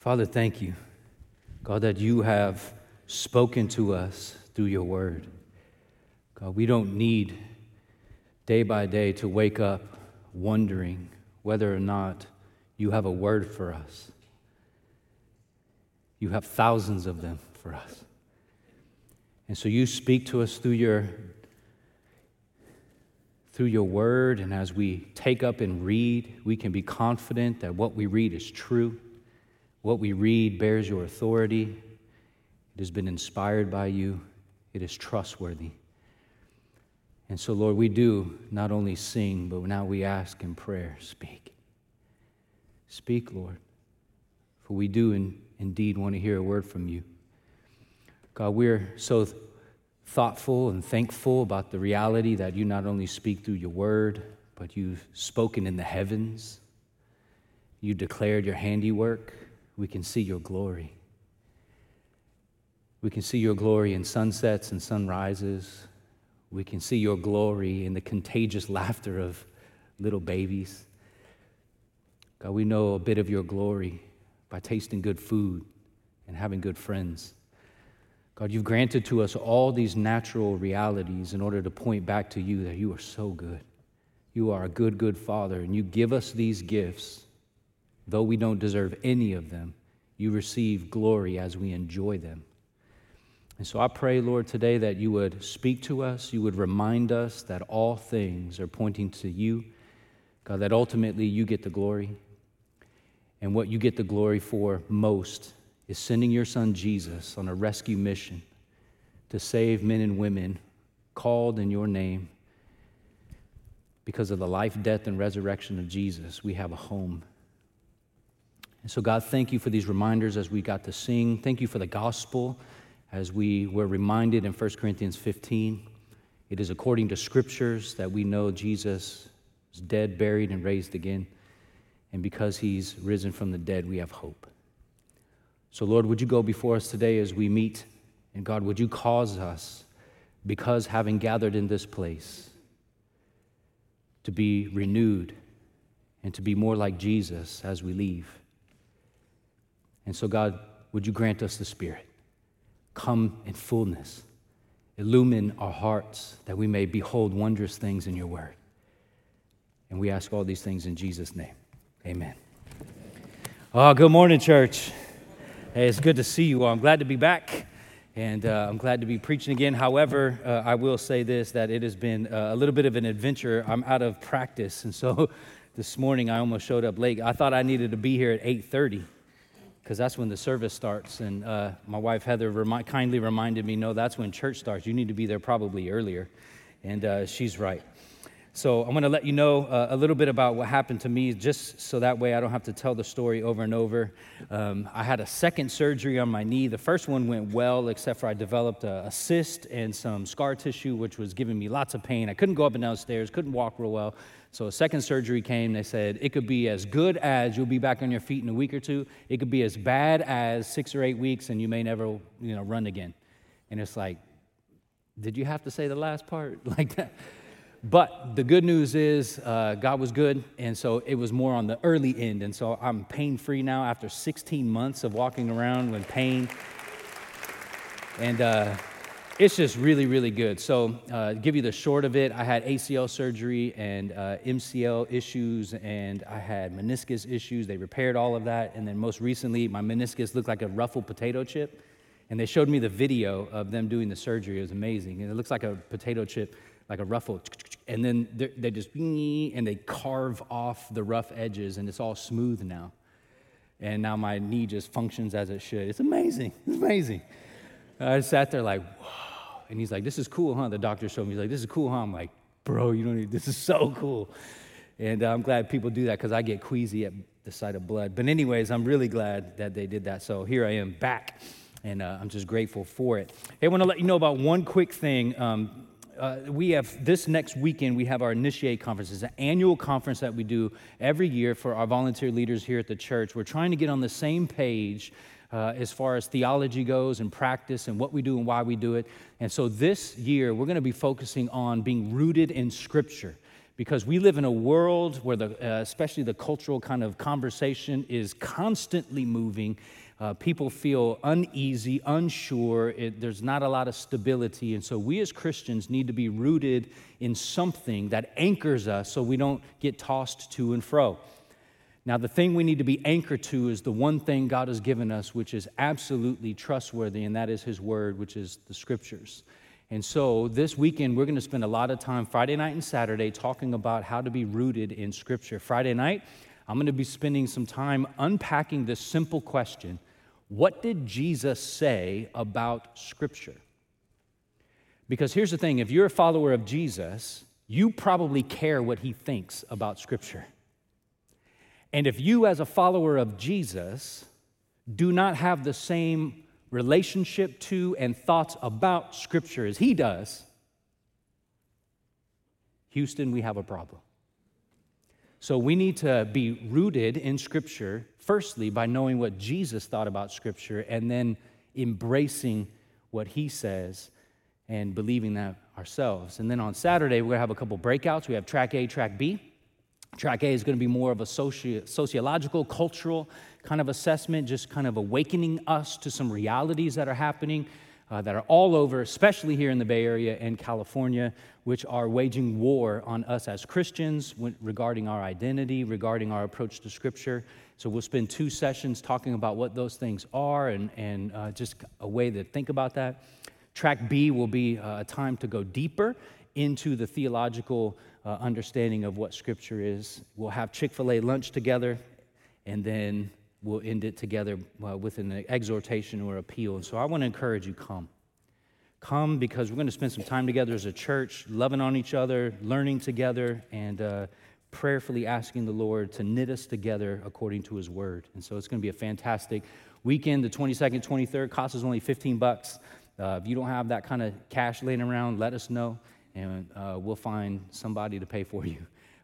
Father, thank you, God, that you have spoken to us through your word. God, we don't need day by day to wake up wondering whether or not you have a word for us. You have thousands of them for us. And so you speak to us through your word, and as we take up and read, we can be confident that what we read is true. What we read bears your authority. It has been inspired by you. It is trustworthy. And so, Lord, we do not only sing, but now we ask in prayer, speak. Speak, Lord, for we do indeed want to hear a word from you. God, we're so thoughtful and thankful about the reality that you not only speak through your word, but you've spoken in the heavens. You declared your handiwork. We can see your glory. We can see your glory in sunsets and sunrises. We can see your glory in the contagious laughter of little babies. God, we know a bit of your glory by tasting good food and having good friends. God, you've granted to us all these natural realities in order to point back to you that you are so good. You are a good, good Father, and you give us these gifts. Though we don't deserve any of them, you receive glory as we enjoy them. And so I pray, Lord, today that you would speak to us, you would remind us that all things are pointing to you, God, that ultimately you get the glory. And what you get the glory for most is sending your son Jesus on a rescue mission to save men and women called in your name. Because of the life, death, and resurrection of Jesus, we have a home. And so, God, thank you for these reminders as we got to sing. Thank you for the gospel as we were reminded in 1 Corinthians 15. It is according to scriptures that we know Jesus is dead, buried, and raised again. And because he's risen from the dead, we have hope. So, Lord, would you go before us today as we meet? And God, would you cause us, because having gathered in this place, to be renewed and to be more like Jesus as we leave. And so, God, would you grant us the Spirit? Come in fullness. Illumine our hearts that we may behold wondrous things in your word. And we ask all these things in Jesus' name. Amen. Oh, good morning, church. Hey, it's good to see you all. I'm glad to be back, and I'm glad to be preaching again. However, I will say this, that it has been a little bit of an adventure. I'm out of practice, and so this morning I almost showed up late. I thought I needed to be here at 8:30 because that's when the service starts, and my wife Heather kindly reminded me, no, that's when church starts. You need to be there probably earlier, and she's right. So I'm going to let you know a little bit about what happened to me, just so that way I don't have to tell the story over and over. I had a second surgery on my knee. The first one went well, except for I developed a cyst and some scar tissue, which was giving me lots of pain. I couldn't go up and down stairs, couldn't walk real well. So a second surgery came. They said it could be as good as you'll be back on your feet in a week or two. It could be as bad as 6 or 8 weeks, and you may never, run again. And it's like, did you have to say the last part like that? But the good news is God was good, and so it was more on the early end. And so I'm pain-free now after 16 months of walking around with pain. And it's just really, really good. So to give you the short of it, I had ACL surgery and MCL issues, and I had meniscus issues. They repaired all of that. And then most recently, my meniscus looked like a ruffled potato chip. And they showed me the video of them doing the surgery. It was amazing. And it looks like a potato chip, like a ruffle, and then they just, and they carve off the rough edges, and it's all smooth now. And now my knee just functions as it should. It's amazing. It's amazing. I sat there like, whoa. And he's like, this is cool, huh? The doctor showed me. He's like, this is cool, huh? I'm like, bro, this is so cool. And I'm glad people do that because I get queasy at the sight of blood. But anyways, I'm really glad that they did that. So here I am back, and I'm just grateful for it. Hey, I want to let you know about one quick thing. We have this next weekend, we have our Initiate Conference. It's an annual conference that we do every year for our volunteer leaders here at the church. We're trying to get on the same page as far as theology goes and practice and what we do and why we do it. And so this year, we're going to be focusing on being rooted in Scripture, because we live in a world where especially the cultural kind of conversation is constantly moving. People feel uneasy, unsure. There's not a lot of stability. And so we as Christians need to be rooted in something that anchors us so we don't get tossed to and fro. Now, the thing we need to be anchored to is the one thing God has given us, which is absolutely trustworthy, and that is His Word, which is the Scriptures. And so this weekend, we're going to spend a lot of time, Friday night and Saturday, talking about how to be rooted in Scripture. Friday night, I'm going to be spending some time unpacking this simple question: what did Jesus say about Scripture? Because here's the thing, if you're a follower of Jesus, you probably care what He thinks about Scripture. And if you, as a follower of Jesus, do not have the same relationship to and thoughts about Scripture as He does, Houston, we have a problem. So we need to be rooted in Scripture, firstly, by knowing what Jesus thought about Scripture, and then embracing what He says and believing that ourselves. And then on Saturday, we're going to have a couple breakouts. We have Track A, Track B. Track A is going to be more of a sociological, cultural kind of assessment, just kind of awakening us to some realities that are happening, that are all over, especially here in the Bay Area and California, which are waging war on us as Christians regarding our identity, regarding our approach to Scripture. So we'll spend 2 sessions talking about what those things are and just a way to think about that. Track B will be a time to go deeper into the theological understanding of what Scripture is. We'll have Chick-fil-A lunch together, and then we'll end it together with an exhortation or appeal. And so I want to encourage you, come. Come, because we're going to spend some time together as a church, loving on each other, learning together, and prayerfully asking the Lord to knit us together according to His Word. And so it's going to be a fantastic weekend. The 22nd, 23rd, cost us only $15. If you don't have that kind of cash laying around, let us know, and we'll find somebody to pay for you.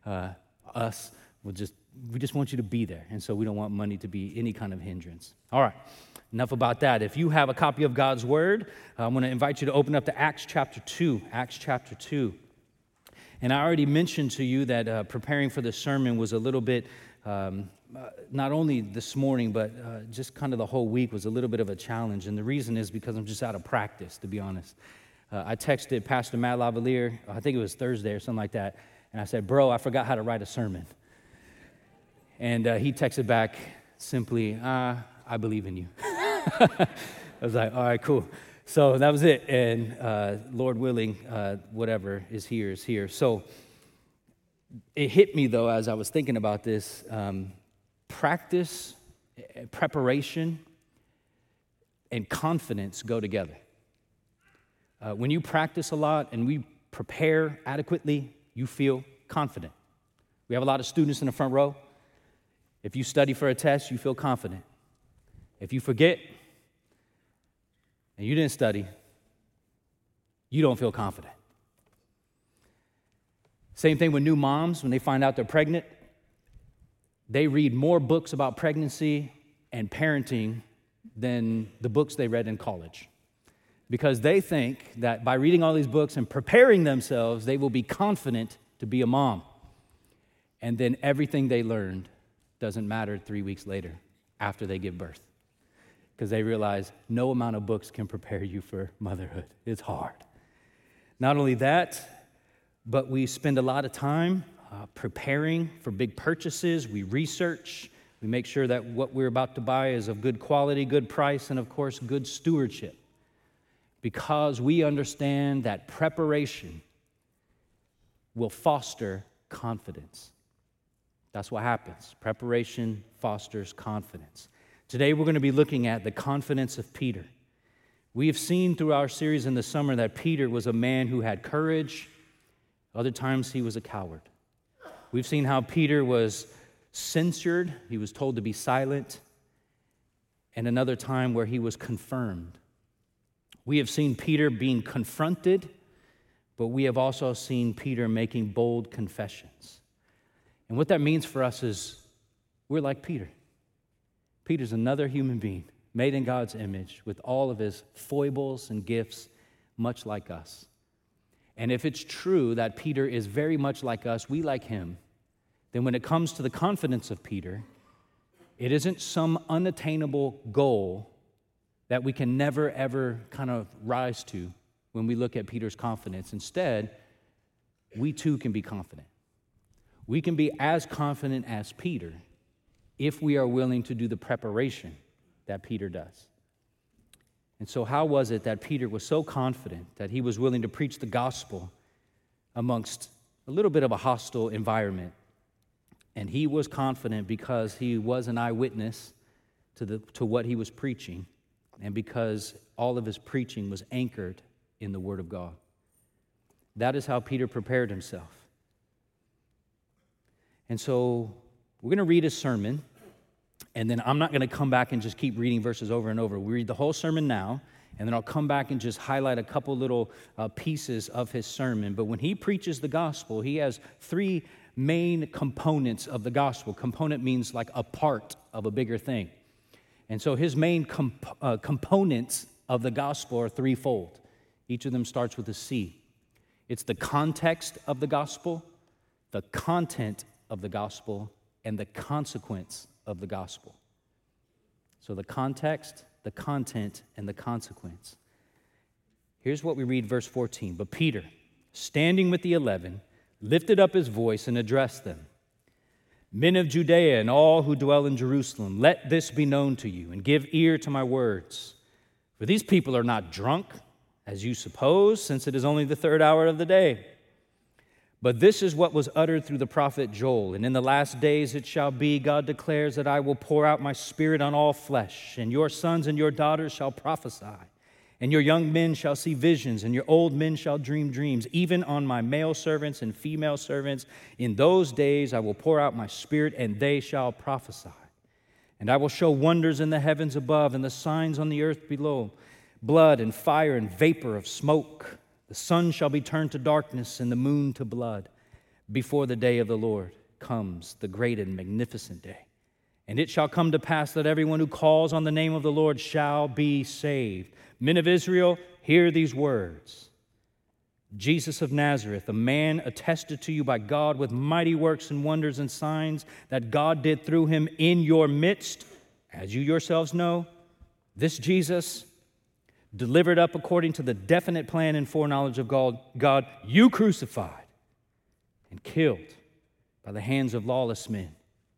We just want you to be there, and so we don't want money to be any kind of hindrance. All right, enough about that. If you have a copy of God's Word, I'm going to invite you to open up to Acts chapter 2. Acts chapter 2. And I already mentioned to you that preparing for this sermon was a little bit, not only this morning, but just kind of the whole week was a little bit of a challenge. And the reason is because I'm just out of practice, to be honest. I texted Pastor Matt Lavalier, I think it was Thursday or something like that, and I said, bro, I forgot how to write a sermon. And he texted back simply, I believe in you. I was like, all right, cool. So that was it, and Lord willing, whatever is here. So it hit me, though, as I was thinking about this, practice, preparation, and confidence go together. When you practice a lot and we prepare adequately, you feel confident. We have a lot of students in the front row. If you study for a test, you feel confident. If you forget and you didn't study, you don't feel confident. Same thing with new moms. When they find out they're pregnant, they read more books about pregnancy and parenting than the books they read in college, because they think that by reading all these books and preparing themselves, they will be confident to be a mom. And then everything they learned doesn't matter 3 weeks later after they give birth, because they realize no amount of books can prepare you for motherhood. It's hard. Not only that, but we spend a lot of time preparing for big purchases. We research. We make sure that what we're about to buy is of good quality, good price, and of course, good stewardship, because we understand that preparation will foster confidence. That's what happens. Preparation fosters confidence. Today, we're going to be looking at the confidence of Peter. We have seen through our series in the summer that Peter was a man who had courage. Other times, he was a coward. We've seen how Peter was censured. He was told to be silent. And another time where he was confirmed. We have seen Peter being confronted, but we have also seen Peter making bold confessions. And what that means for us is we're like Peter. Peter's another human being made in God's image with all of his foibles and gifts, much like us. And if it's true that Peter is very much like us, we like him, then when it comes to the confidence of Peter, it isn't some unattainable goal that we can never, ever kind of rise to when we look at Peter's confidence. Instead, we too can be confident. We can be as confident as Peter if we are willing to do the preparation that Peter does. And so how was it that Peter was so confident that he was willing to preach the gospel amongst a little bit of a hostile environment? And he was confident because he was an eyewitness to what he was preaching, and because all of his preaching was anchored in the Word of God. That is how Peter prepared himself. And so we're going to read his sermon, and then I'm not going to come back and just keep reading verses over and over. We read the whole sermon now, and then I'll come back and just highlight a couple little pieces of his sermon. But when he preaches the gospel, he has three main components of the gospel. Component means like a part of a bigger thing. And so his main components of the gospel are threefold. Each of them starts with a C. It's the context of the gospel, the content of the gospel, and the consequence of the gospel. So the context, the content, and the consequence. Here's what we read, verse 14. But Peter, standing with the 11, lifted up his voice and addressed them. Men of Judea and all who dwell in Jerusalem, let this be known to you, and give ear to my words. For these people are not drunk, as you suppose, since it is only the third hour of the day. But this is what was uttered through the prophet Joel. And in the last days it shall be, God declares, that I will pour out my spirit on all flesh, and your sons and your daughters shall prophesy, and your young men shall see visions, and your old men shall dream dreams, even on my male servants and female servants. In those days I will pour out my spirit, and they shall prophesy. And I will show wonders in the heavens above, and the signs on the earth below, blood and fire and vapor of smoke. The sun shall be turned to darkness and the moon to blood before the day of the Lord comes, the great and magnificent day. And it shall come to pass that everyone who calls on the name of the Lord shall be saved. Men of Israel, hear these words. Jesus of Nazareth, a man attested to you by God with mighty works and wonders and signs that God did through him in your midst, as you yourselves know, this Jesus, delivered up according to the definite plan and foreknowledge of God, you crucified and killed by the hands of lawless men.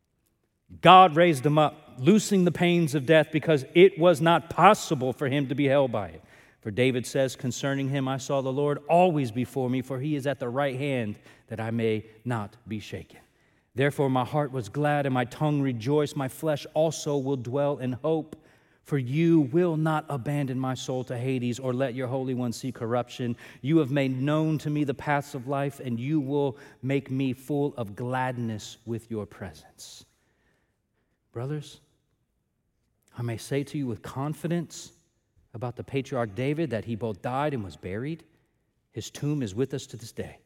God raised him up, loosing the pains of death, because it was not possible for him to be held by it. For David says concerning him, I saw the Lord always before me, for he is at the right hand, that I may not be shaken. Therefore my heart was glad and my tongue rejoiced. My flesh also will dwell in hope. For you will not abandon my soul to Hades, or let your Holy One see corruption. You have made known to me the paths of life, and you will make me full of gladness with your presence. Brothers, I may say to you with confidence about the patriarch David that he both died and was buried. His tomb is with us to this day.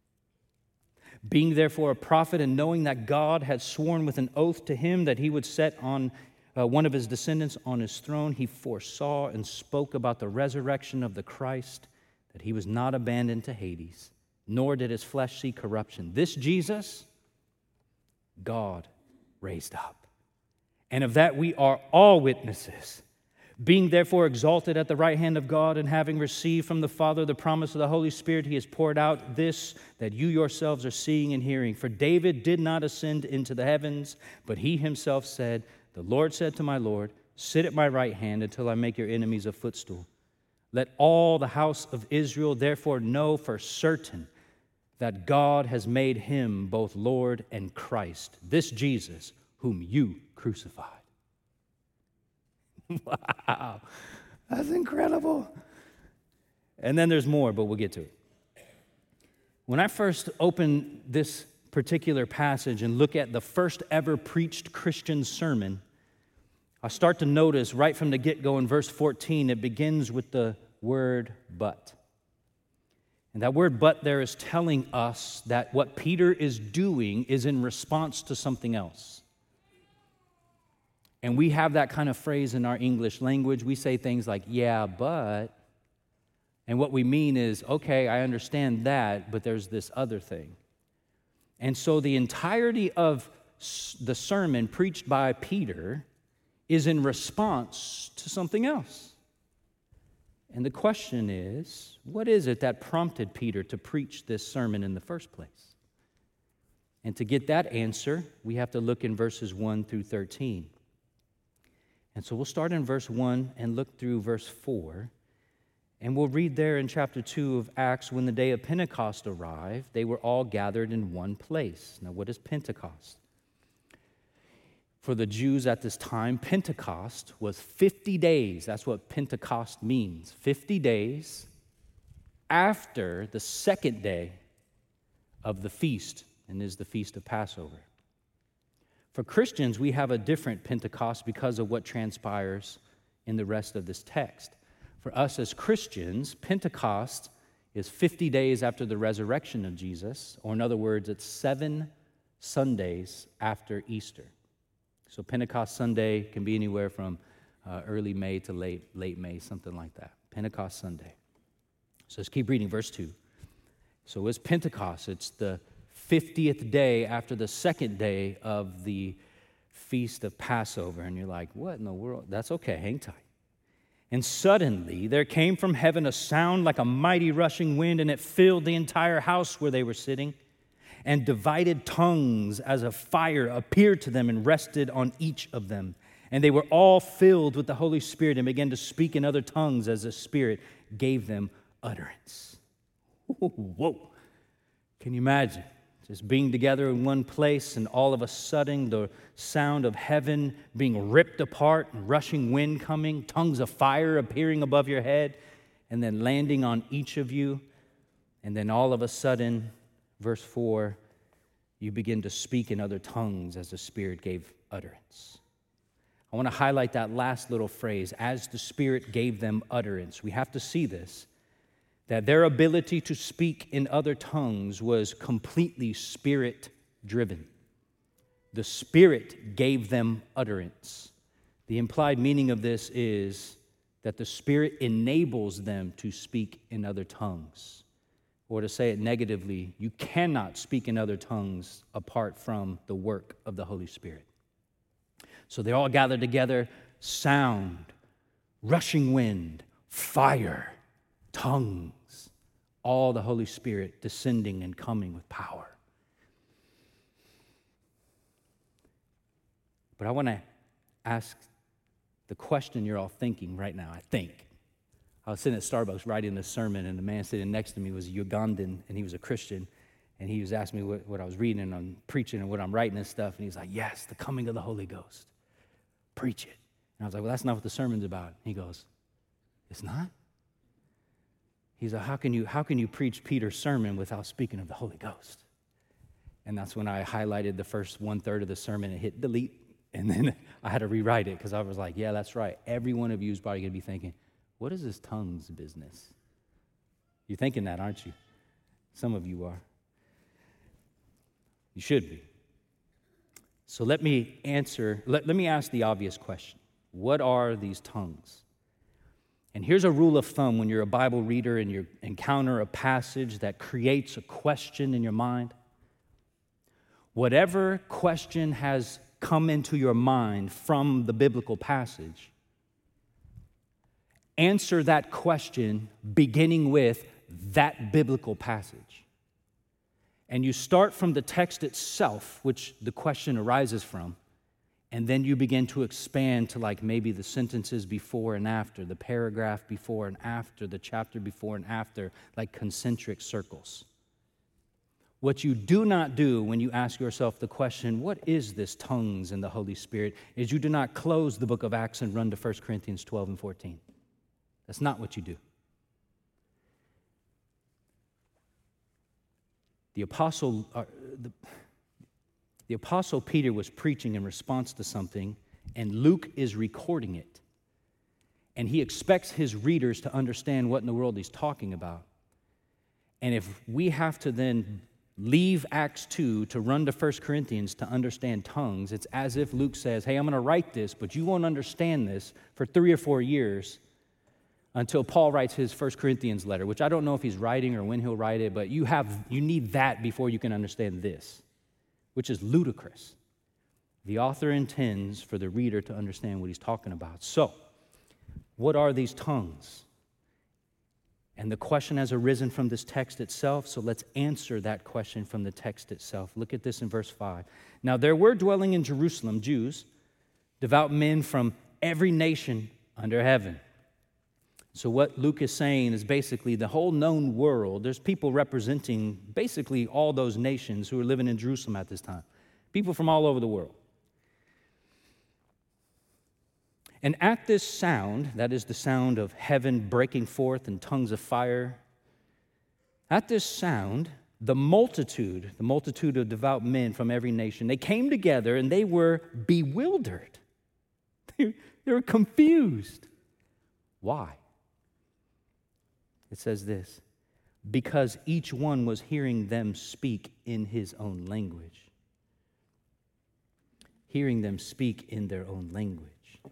Being therefore a prophet, and knowing that God had sworn with an oath to him that he would set on one of his descendants on his throne, he foresaw and spoke about the resurrection of the Christ, that he was not abandoned to Hades, nor did his flesh see corruption. This Jesus, God raised up. And of that we are all witnesses. Being therefore exalted at the right hand of God, and having received from the Father the promise of the Holy Spirit, he has poured out this that you yourselves are seeing and hearing. For David did not ascend into the heavens, but he himself said, the Lord said to my Lord, sit at my right hand until I make your enemies a footstool. Let all the house of Israel therefore know for certain that God has made him both Lord and Christ, this Jesus whom you crucified. Wow, that's incredible. And then there's more, but we'll get to it. When I first opened this particular passage and look at the first ever preached Christian sermon, I start to notice right from the get-go in verse 14, it begins with the word but. And that word but there is telling us that what Peter is doing is in response to something else. And we have that kind of phrase in our English language. We say things like, yeah, but, And what we mean is, okay, I understand that, but there's this other thing. And so the entirety of the sermon preached by Peter is in response to something else. And the question is, what is it that prompted Peter to preach this sermon in the first place? And to get that answer, we have to look in verses 1 through 13. And so we'll start in verse 1 and look through verse 4. And we'll read there in chapter 2 of Acts, when the day of Pentecost arrived, they were all gathered in one place. Now, what is Pentecost? For the Jews at this time, Pentecost was 50 days. That's what Pentecost means. 50 days after the second day of the feast, and is the feast of Passover. For Christians, we have a different Pentecost because of what transpires in the rest of this text. For us as Christians, Pentecost is 50 days after the resurrection of Jesus, or in other words, it's 7 Sundays after Easter. So Pentecost Sunday can be anywhere from early May to late May, something like that. Pentecost Sunday. So let's keep reading verse 2. So it's Pentecost. It's the 50th day after the second day of the feast of Passover. And you're like, what in the world? That's okay, hang tight. And suddenly there came from heaven a sound like a mighty rushing wind, and it filled the entire house where they were sitting. And divided tongues as of fire appeared to them and rested on each of them. And they were all filled with the Holy Spirit and began to speak in other tongues as the Spirit gave them utterance. Whoa. Can you imagine? Just being together in one place, and all of a sudden the sound of heaven being ripped apart, and rushing wind coming, tongues of fire appearing above your head, and then landing on each of you. And then all of a sudden, verse 4, you begin to speak in other tongues as the Spirit gave utterance. I want to highlight that last little phrase, as the Spirit gave them utterance. We have to see this, that their ability to speak in other tongues was completely Spirit-driven. The Spirit gave them utterance. The implied meaning of this is that the Spirit enables them to speak in other tongues. Or to say it negatively, you cannot speak in other tongues apart from the work of the Holy Spirit. So they all gathered together, sound, rushing wind, fire, tongues, all the Holy Spirit descending and coming with power. But I want to ask the question you're all thinking right now, I think. I was sitting at Starbucks writing this sermon, and the man sitting next to me was a Ugandan, and he was a Christian, and he was asking me what I was reading and I'm preaching and what I'm writing and stuff, and he's like, yes, the coming of the Holy Ghost. Preach it. And I was like, well, that's not what the sermon's about. And he goes, it's not? He's like, how can you preach Peter's sermon without speaking of the Holy Ghost? And that's when I highlighted the first 1/3 of the sermon and hit delete, and then I had to rewrite it because I was like, yeah, that's right. Every one of you is probably going to be thinking, what is this tongues business? You're thinking that, aren't you? Some of you are. You should be. So let me ask the obvious question. What are these tongues? And here's a rule of thumb when you're a Bible reader and you encounter a passage that creates a question in your mind. Whatever question has come into your mind from the biblical passage, answer that question beginning with that biblical passage. And you start from the text itself, which the question arises from, and then you begin to expand to like maybe the sentences before and after, the paragraph before and after, the chapter before and after, like concentric circles. What you do not do when you ask yourself the question, what is this tongues and the Holy Spirit, is you do not close the book of Acts and run to 1 Corinthians 12 and 14. That's not what you do. The Apostle Peter was preaching in response to something, and Luke is recording it. And he expects his readers to understand what in the world he's talking about. And if we have to then leave Acts 2 to run to 1 Corinthians to understand tongues, it's as if Luke says, hey, I'm going to write this, but you won't understand this for 3 or 4 years until Paul writes his 1 Corinthians letter, which I don't know if he's writing or when he'll write it, but you need that before you can understand this, which is ludicrous. The author intends for the reader to understand what he's talking about. So, what are these tongues? And the question has arisen from this text itself, so let's answer that question from the text itself. Look at this in verse 5. Now there were dwelling in Jerusalem Jews, devout men from every nation under heaven. So what Luke is saying is basically the whole known world, there's people representing basically all those nations who are living in Jerusalem at this time. People from all over the world. And at this sound, that is the sound of heaven breaking forth in tongues of fire, at this sound, the multitude of devout men from every nation, they came together and they were bewildered. They were confused. Why? It says this, because each one was hearing them speak in his own language. Hearing them speak in their own language.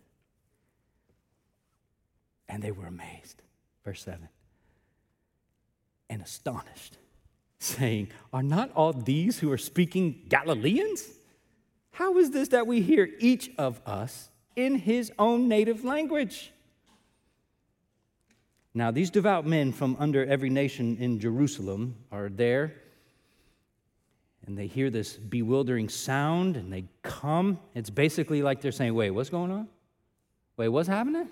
And they were amazed. Verse 7. And astonished, saying, are not all these who are speaking Galileans? How is this that we hear each of us in his own native language? Now, these devout men from under every nation in Jerusalem are there, and they hear this bewildering sound, and they come. It's basically like they're saying, wait, what's going on? Wait, what's happening?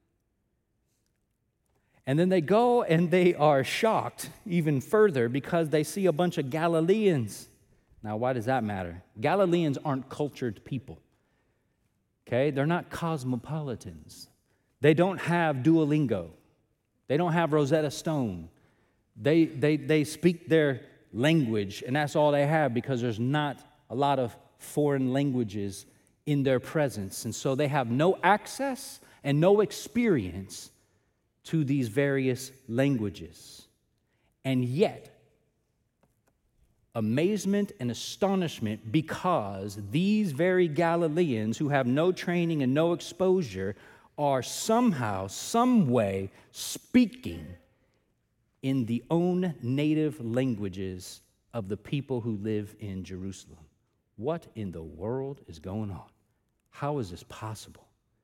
And then they go and they are shocked even further because they see a bunch of Galileans. Now, why does that matter? Galileans aren't cultured people, okay? They're not cosmopolitans. They don't have Duolingo. They don't have Rosetta Stone. They speak their language, and that's all they have because there's not a lot of foreign languages in their presence. And so they have no access and no experience to these various languages. And yet, amazement and astonishment because these very Galileans who have no training and no exposure are somehow, some way speaking in the own native languages of the people who live in Jerusalem. What in the world is going on? How is this possible?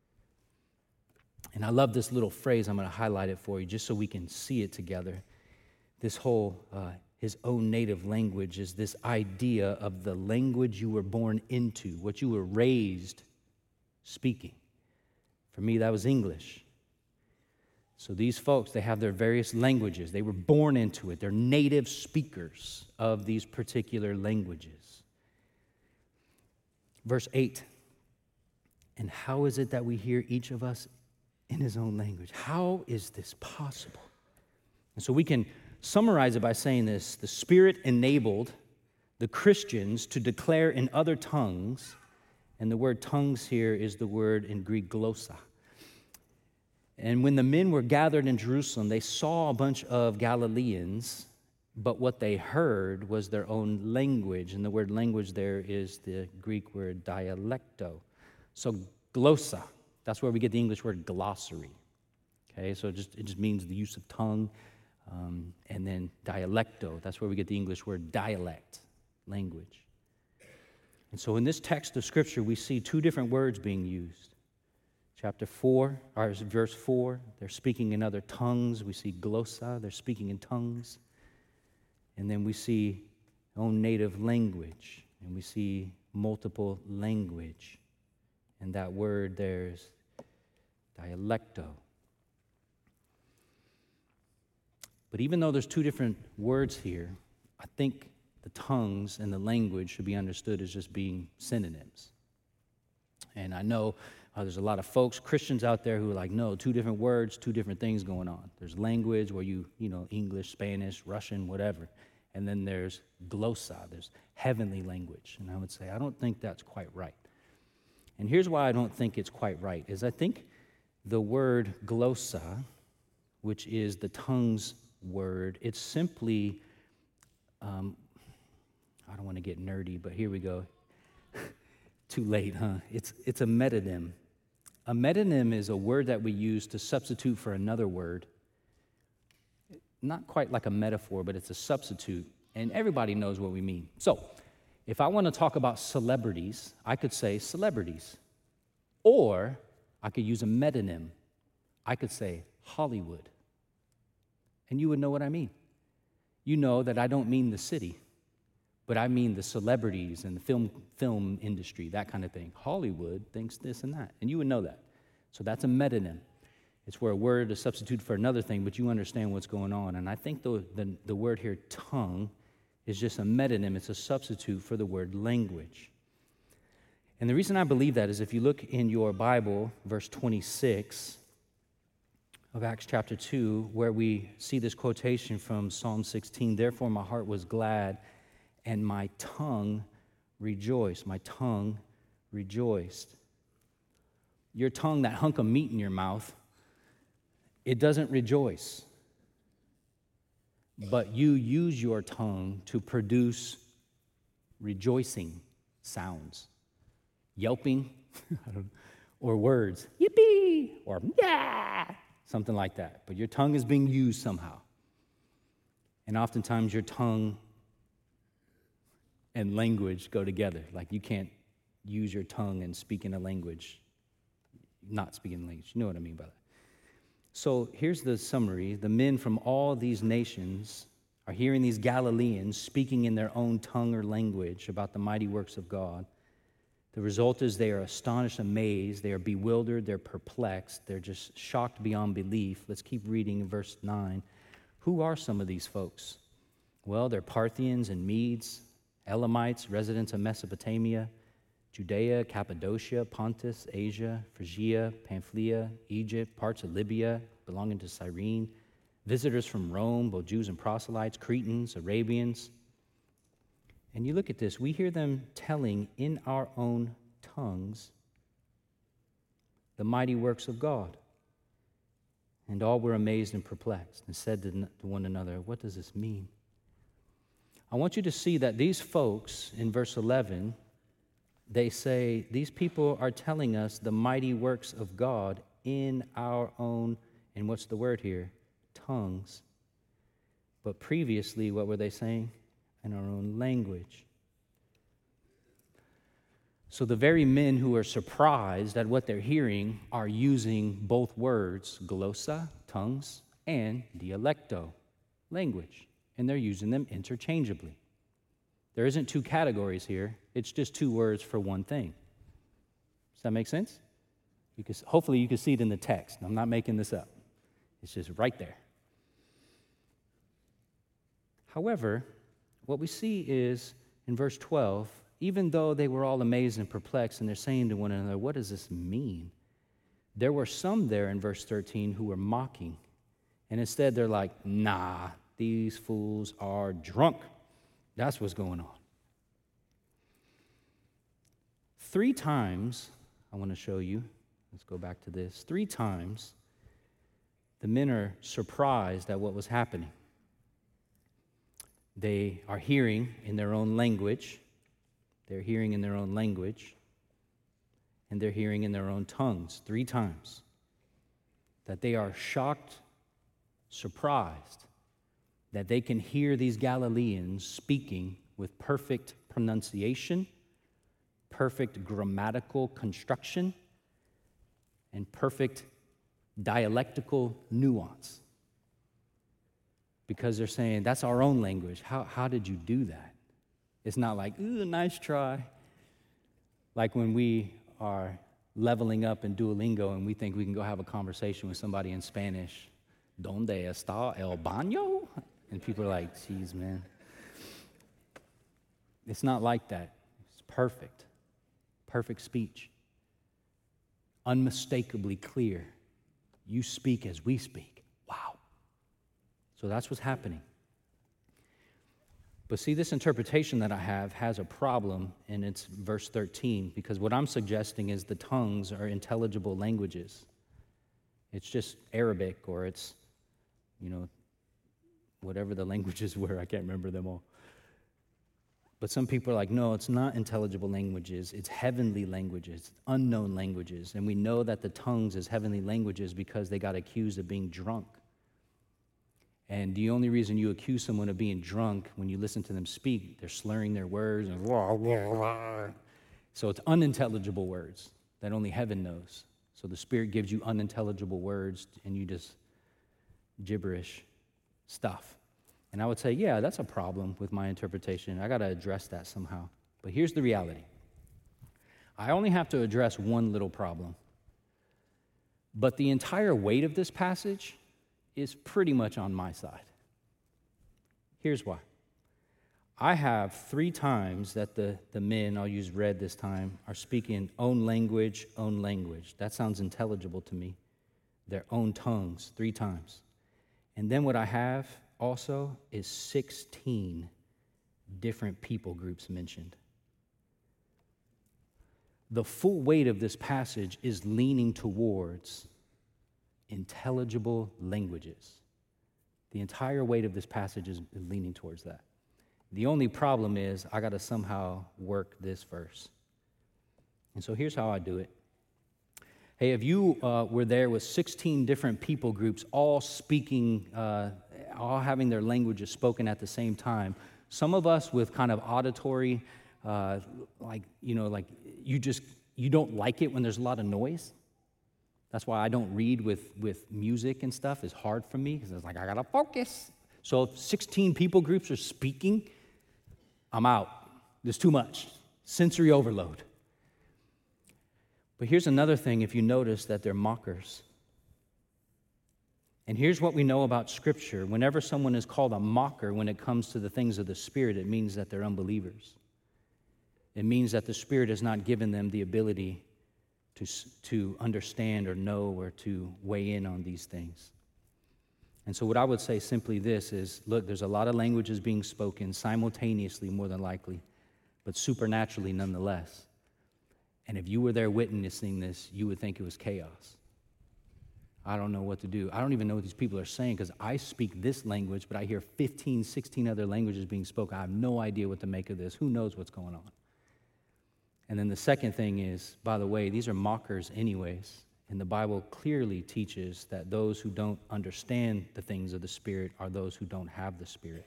And I love this little phrase. I'm going to highlight it for you just so we can see it together. This whole, his own native language is this idea of the language you were born into, what you were raised speaking. For me, that was English. So these folks, they have their various languages. They were born into it. They're native speakers of these particular languages. Verse 8, and how is it that we hear each of us in his own language? How is this possible? And so we can summarize it by saying this: the Spirit enabled the Christians to declare in other tongues, and the word tongues here is the word in Greek glossa. And when the men were gathered in Jerusalem, they saw a bunch of Galileans, but what they heard was their own language, and the word language there is the Greek word dialecto. So glossa. That's where we get the English word glossary. Okay, so it just means the use of tongue. And then dialecto, that's where we get the English word dialect, language. And so in this text of Scripture, we see two different words being used. Chapter 4, or verse 4, they're speaking in other tongues. We see glossa, they're speaking in tongues. And then we see own native language, and we see multiple language. And that word there is dialecto. But even though there's two different words here, I think the tongues and the language should be understood as just being synonyms. And I know there's a lot of folks, Christians out there who are like, no, two different words, two different things going on. There's language where you know, English, Spanish, Russian, whatever. And then there's glossa, there's heavenly language. And I would say, I don't think that's quite right. And here's why I don't think it's quite right, is I think the word glossa, which is the tongues word, it's simply, I don't want to get nerdy, but here we go. Too late, huh? It's a metonym. A metonym is a word that we use to substitute for another word. Not quite like a metaphor, but it's a substitute, and everybody knows what we mean. So, if I want to talk about celebrities, I could say celebrities. Or I could use a metonym. I could say Hollywood. And you would know what I mean. You know that I don't mean the city, but I mean the celebrities and the film industry, that kind of thing. Hollywood thinks this and that, and you would know that. So that's a metonym. It's where a word is substituted for another thing, but you understand what's going on. And I think the word here, tongue, is just a metonym. It's a substitute for the word language. And the reason I believe that is if you look in your Bible, verse 26 of Acts chapter 2, where we see this quotation from Psalm 16, "Therefore my heart was glad, and my tongue rejoiced." My tongue rejoiced. Your tongue, that hunk of meat in your mouth, it doesn't rejoice. But you use your tongue to produce rejoicing sounds. Yelping, or words, yippee, or yeah, something like that. But your tongue is being used somehow. And oftentimes your tongue and language go together. Like you can't use your tongue and speak in a language, not speaking a language. You know what I mean by that. So here's the summary. The men from all these nations are hearing these Galileans speaking in their own tongue or language about the mighty works of God. The result is they are astonished, amazed, they are bewildered, they're perplexed, they're just shocked beyond belief. Let's keep reading in verse 9. Who are some of these folks? Well, they're Parthians and Medes, Elamites, residents of Mesopotamia, Judea, Cappadocia, Pontus, Asia, Phrygia, Pamphylia, Egypt, parts of Libya belonging to Cyrene, visitors from Rome, both Jews and proselytes, Cretans, Arabians. And you look at this, we hear them telling in our own tongues the mighty works of God. And all were amazed and perplexed and said to one another, what does this mean? I want you to see that these folks in verse 11, they say, these people are telling us the mighty works of God in our own, and what's the word here? Tongues. But previously, what were they saying? In our own language. So the very men who are surprised at what they're hearing are using both words, glossa, tongues, and dialecto, language. And they're using them interchangeably. There isn't two categories here. It's just two words for one thing. Does that make sense? Hopefully you can see it in the text. I'm not making this up. It's just right there. However, what we see is in verse 12, even though they were all amazed and perplexed and they're saying to one another, what does this mean? There were some there in verse 13 who were mocking. And instead they're like, nah, these fools are drunk. That's what's going on. 3 times, I want to show you, let's go back to this. 3 times, the men are surprised at what was happening. They are hearing in their own language. They're hearing in their own language. And they're hearing in their own tongues 3 times. That they are shocked, surprised, that they can hear these Galileans speaking with perfect pronunciation, perfect grammatical construction, and perfect dialectical nuance. Because they're saying, that's our own language. How did you do that? It's not like, ooh, nice try. Like when we are leveling up in Duolingo and we think we can go have a conversation with somebody in Spanish. ¿Dónde está el baño? And people are like, geez, man. It's not like that. It's perfect. Perfect speech. Unmistakably clear. You speak as we speak. Wow. So that's what's happening. But see, this interpretation that I have has a problem, and it's verse 13, because what I'm suggesting is the tongues are intelligible languages. It's just Arabic, or it's, whatever the languages were. I can't remember them all. But some people are like, no, it's not intelligible languages. It's heavenly languages, unknown languages. And we know that the tongues is heavenly languages because they got accused of being drunk. And the only reason you accuse someone of being drunk when you listen to them speak, they're slurring their words and blah, blah, blah. So it's unintelligible words that only heaven knows. So the Spirit gives you unintelligible words and you just gibberish stuff. And I would say, yeah, that's a problem with my interpretation. I got to address that somehow. But here's the reality. I only have to address one little problem. But the entire weight of this passage is pretty much on my side. Here's why. I have 3 times that the men, I'll use red this time, are speaking own language, own language. That sounds intelligible to me. Their own tongues, 3 times. And then what I have also is 16 different people groups mentioned. The full weight of this passage is leaning towards intelligible languages. The entire weight of this passage is leaning towards that. The only problem is I got to somehow work this verse. And so here's how I do it. Hey, if you were there with 16 different people groups all speaking, all having their languages spoken at the same time, some of us with kind of auditory, you don't like it when there's a lot of noise. That's why I don't read with music and stuff. It's hard for me because it's like I got to focus. So if 16 people groups are speaking, I'm out. There's too much. Sensory overload. But here's another thing, if you notice that they're mockers. And here's what we know about Scripture. Whenever someone is called a mocker when it comes to the things of the Spirit, it means that they're unbelievers. It means that the Spirit has not given them the ability to understand or know or to weigh in on these things. And so what I would say simply this is, look, there's a lot of languages being spoken simultaneously, more than likely, but supernaturally nonetheless. And if you were there witnessing this, you would think it was chaos. I don't know what to do. I don't even know what these people are saying because I speak this language, but I hear 15, 16 other languages being spoken. I have no idea what to make of this. Who knows what's going on? And then the second thing is, by the way, these are mockers anyways. And the Bible clearly teaches that those who don't understand the things of the Spirit are those who don't have the Spirit.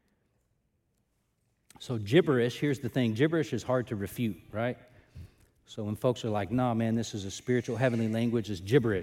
So gibberish, here's the thing. Gibberish is hard to refute, right? So when folks are like, no, man, this is a spiritual heavenly language, it's gibberish.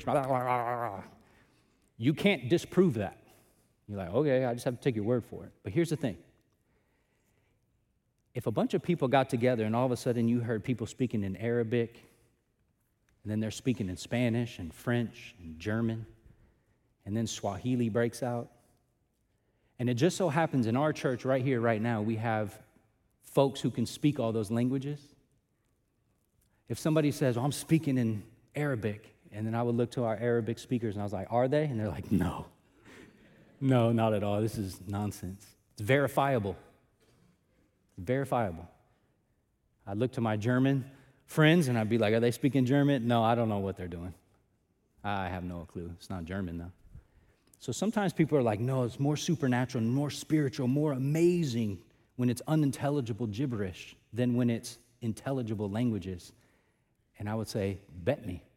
You can't disprove that. You're like, okay, I just have to take your word for it. But here's the thing. If a bunch of people got together and all of a sudden you heard people speaking in Arabic, and then they're speaking in Spanish and French and German, and then Swahili breaks out, and it just so happens in our church right here, right now, we have folks who can speak all those languages. If somebody says, I'm speaking in Arabic, and then I would look to our Arabic speakers, and I was like, are they? And they're like, no, not at all. This is nonsense. It's verifiable. Verifiable. I'd look to my German friends, and I'd be like, are they speaking German? No, I don't know what they're doing. I have no clue. It's not German, though. So sometimes people are like, no, it's more supernatural, more spiritual, more amazing when it's unintelligible gibberish than when it's intelligible languages. And I would say, bet me.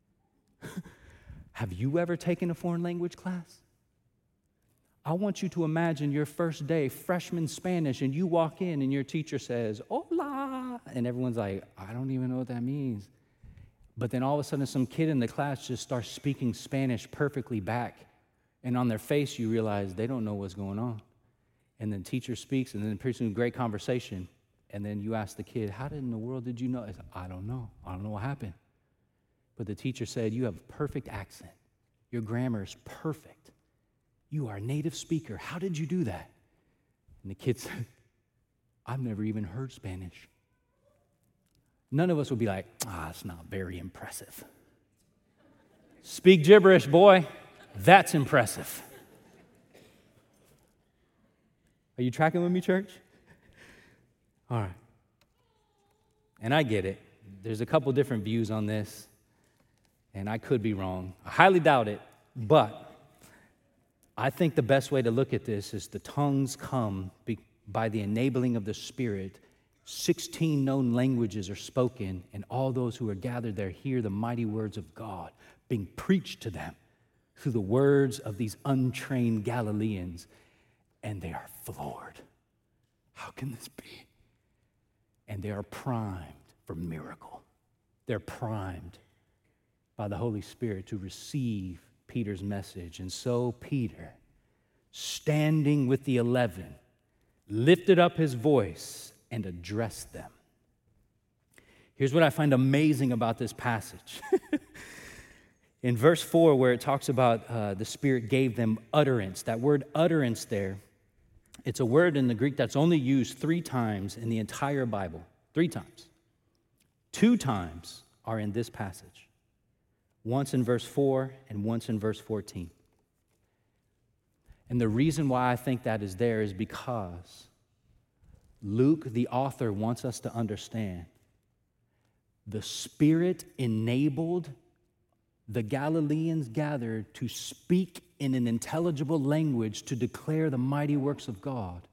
Have you ever taken a foreign language class? I want you to imagine your first day, freshman Spanish, and you walk in and your teacher says, hola, and everyone's like, I don't even know what that means. But then all of a sudden some kid in the class just starts speaking Spanish perfectly back, and on their face you realize they don't know what's going on. And then teacher speaks, and then the person, great conversation, and then you ask the kid, how in the world did you know? I said, I don't know what happened. But the teacher said, you have a perfect accent. Your grammar is perfect. You are a native speaker. How did you do that? And the kid said, I've never even heard Spanish. None of us would be like, it's not very impressive. Speak gibberish, boy. That's impressive. Are you tracking with me, church? All right. And I get it. There's a couple different views on this, and I could be wrong. I highly doubt it, but I think the best way to look at this is the tongues come by the enabling of the Spirit, 16 known languages are spoken, and all those who are gathered there hear the mighty words of God being preached to them through the words of these untrained Galileans, and they are floored. How can this be? And they are primed for miracle. They're primed by the Holy Spirit to receive Peter's message. And so Peter, standing with the 11, lifted up his voice and addressed them. Here's what I find amazing about this passage. In verse 4, where it talks about the Spirit gave them utterance, that word utterance there, it's a word in the Greek that's only used 3 times in the entire Bible. 3 times. 2 times are in this passage. Once in verse 4 and once in verse 14. And the reason why I think that is there is because Luke, the author, wants us to understand the Spirit enabled the Galileans gathered to speak in an intelligible language to declare the mighty works of God.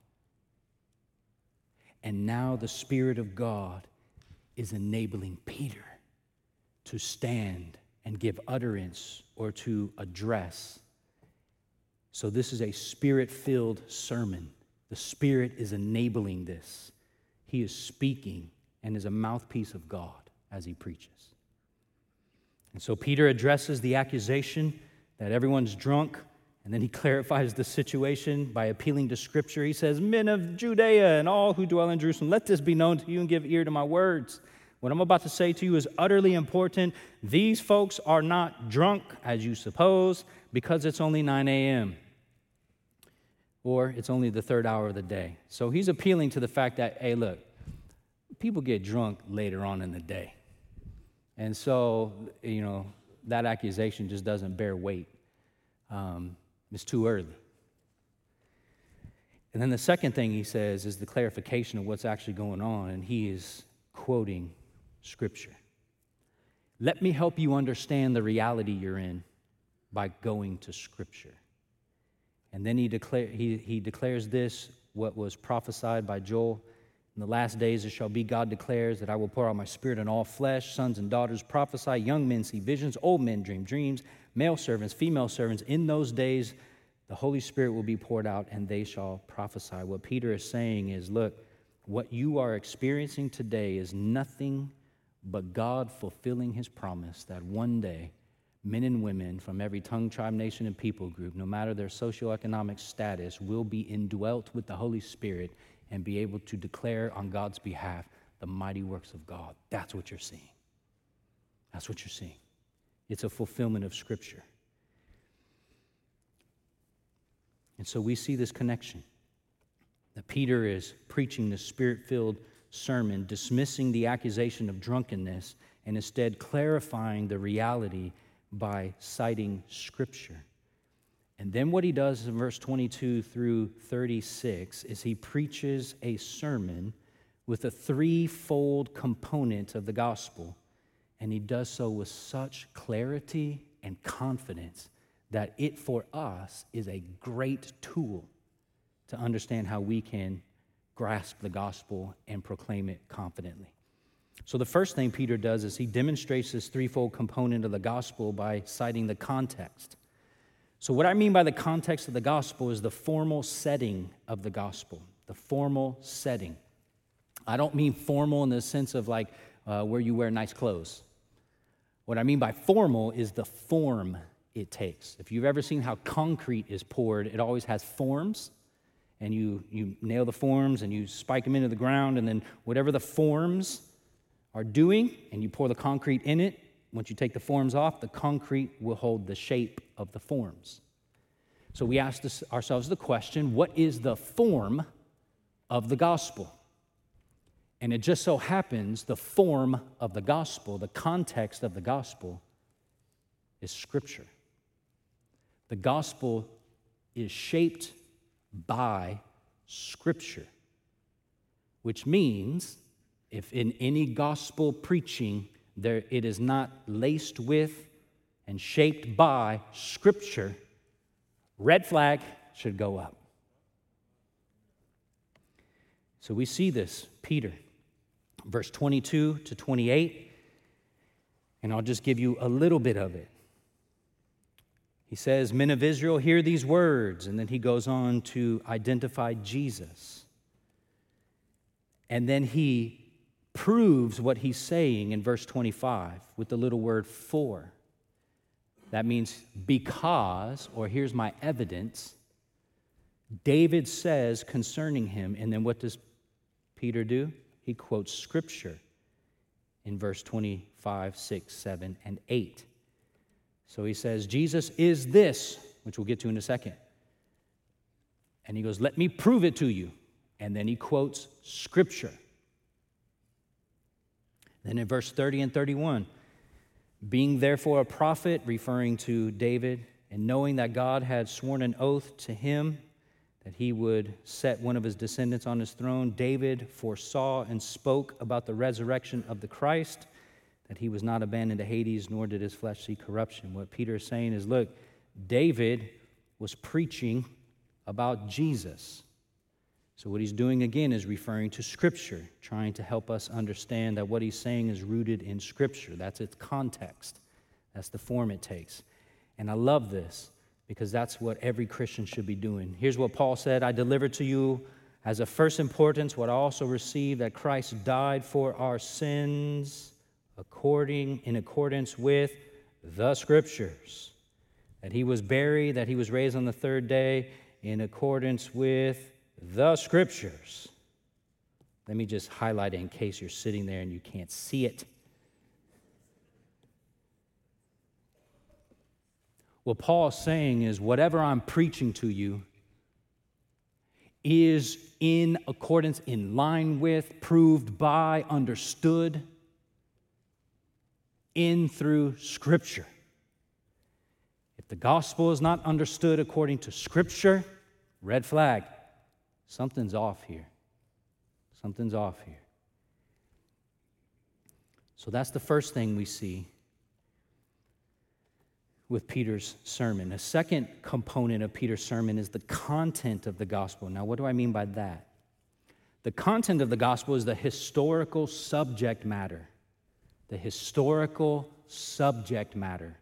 And now the Spirit of God is enabling Peter to stand and give utterance or to address. So this is a Spirit-filled sermon. The Spirit is enabling this. He is speaking and is a mouthpiece of God as he preaches. And so Peter addresses the accusation that everyone's drunk, and then he clarifies the situation by appealing to Scripture. He says, "Men of Judea and all who dwell in Jerusalem, let this be known to you and give ear to my words. What I'm about to say to you is utterly important. These folks are not drunk, as you suppose, because it's only 9 a.m. or it's only the 3rd hour of the day." So he's appealing to the fact that, hey, look, people get drunk later on in the day. And so, that accusation just doesn't bear weight. It's too early. And then the second thing he says is the clarification of what's actually going on, and he is quoting Scripture. Let me help you understand the reality you're in by going to Scripture. And then he declares this, what was prophesied by Joel. In the last days it shall be, God declares, that I will pour out my Spirit on all flesh. Sons and daughters prophesy, young men see visions, old men dream dreams, male servants, female servants. In those days the Holy Spirit will be poured out and they shall prophesy. What Peter is saying is, look, what you are experiencing today is nothing but God fulfilling his promise that one day men and women from every tongue, tribe, nation, and people group, no matter their socioeconomic status, will be indwelt with the Holy Spirit and be able to declare on God's behalf the mighty works of God. That's what you're seeing. That's what you're seeing. It's a fulfillment of Scripture. And so we see this connection, that Peter is preaching the Spirit-filled sermon, dismissing the accusation of drunkenness, and instead clarifying the reality by citing Scripture. And then what he does in verse 22 through 36 is he preaches a sermon with a 3-fold component of the gospel, and he does so with such clarity and confidence that it, for us, is a great tool to understand how we can grasp the gospel and proclaim it confidently. So the first thing Peter does is he demonstrates this 3-fold component of the gospel by citing the context. So what I mean by the context of the gospel is the formal setting of the gospel, the formal setting. I don't mean formal in the sense of like where you wear nice clothes. What I mean by formal is the form it takes. If you've ever seen how concrete is poured, it always has forms, and you nail the forms and you spike them into the ground, and then whatever the forms are doing, and you pour the concrete in it, once you take the forms off, the concrete will hold the shape of the forms. So we ask ourselves the question, what is the form of the gospel? And it just so happens the form of the gospel, the context of the gospel, is Scripture. The gospel is shaped by Scripture, which means if in any gospel preaching it is not laced with and shaped by Scripture, red flag should go up. So we see this, Peter, verse 22 to 28, and I'll just give you a little bit of it. He says, "Men of Israel, hear these words," and then he goes on to identify Jesus. And then he proves what he's saying in verse 25 with the little word "for." That means because, or here's my evidence, David says concerning him, and then what does Peter do? He quotes Scripture in verse 25, 6, 7, and 8. So he says, Jesus is this, which we'll get to in a second. And he goes, let me prove it to you. And then he quotes Scripture. Then in verse 30 and 31, being therefore a prophet, referring to David, and knowing that God had sworn an oath to him that he would set one of his descendants on his throne, David foresaw and spoke about the resurrection of the Christ, that he was not abandoned to Hades, nor did his flesh see corruption. What Peter is saying is, look, David was preaching about Jesus. So what he's doing again is referring to Scripture, trying to help us understand that what he's saying is rooted in Scripture. That's its context. That's the form it takes. And I love this because that's what every Christian should be doing. Here's what Paul said, I delivered to you as of first importance what I also received, that Christ died for our sins in accordance with the Scriptures, that he was buried, that he was raised on the third day in accordance with the Scriptures. Let me just highlight it in case you're sitting there and you can't see it. What Paul's saying is whatever I'm preaching to you is in accordance, in line with, proved by, understood in through Scripture. If the gospel is not understood according to Scripture, red flag. Something's off here. Something's off here. So that's the first thing we see with Peter's sermon. A second component of Peter's sermon is the content of the gospel. Now, what do I mean by that? The content of the gospel is the historical subject matter. The historical subject matter.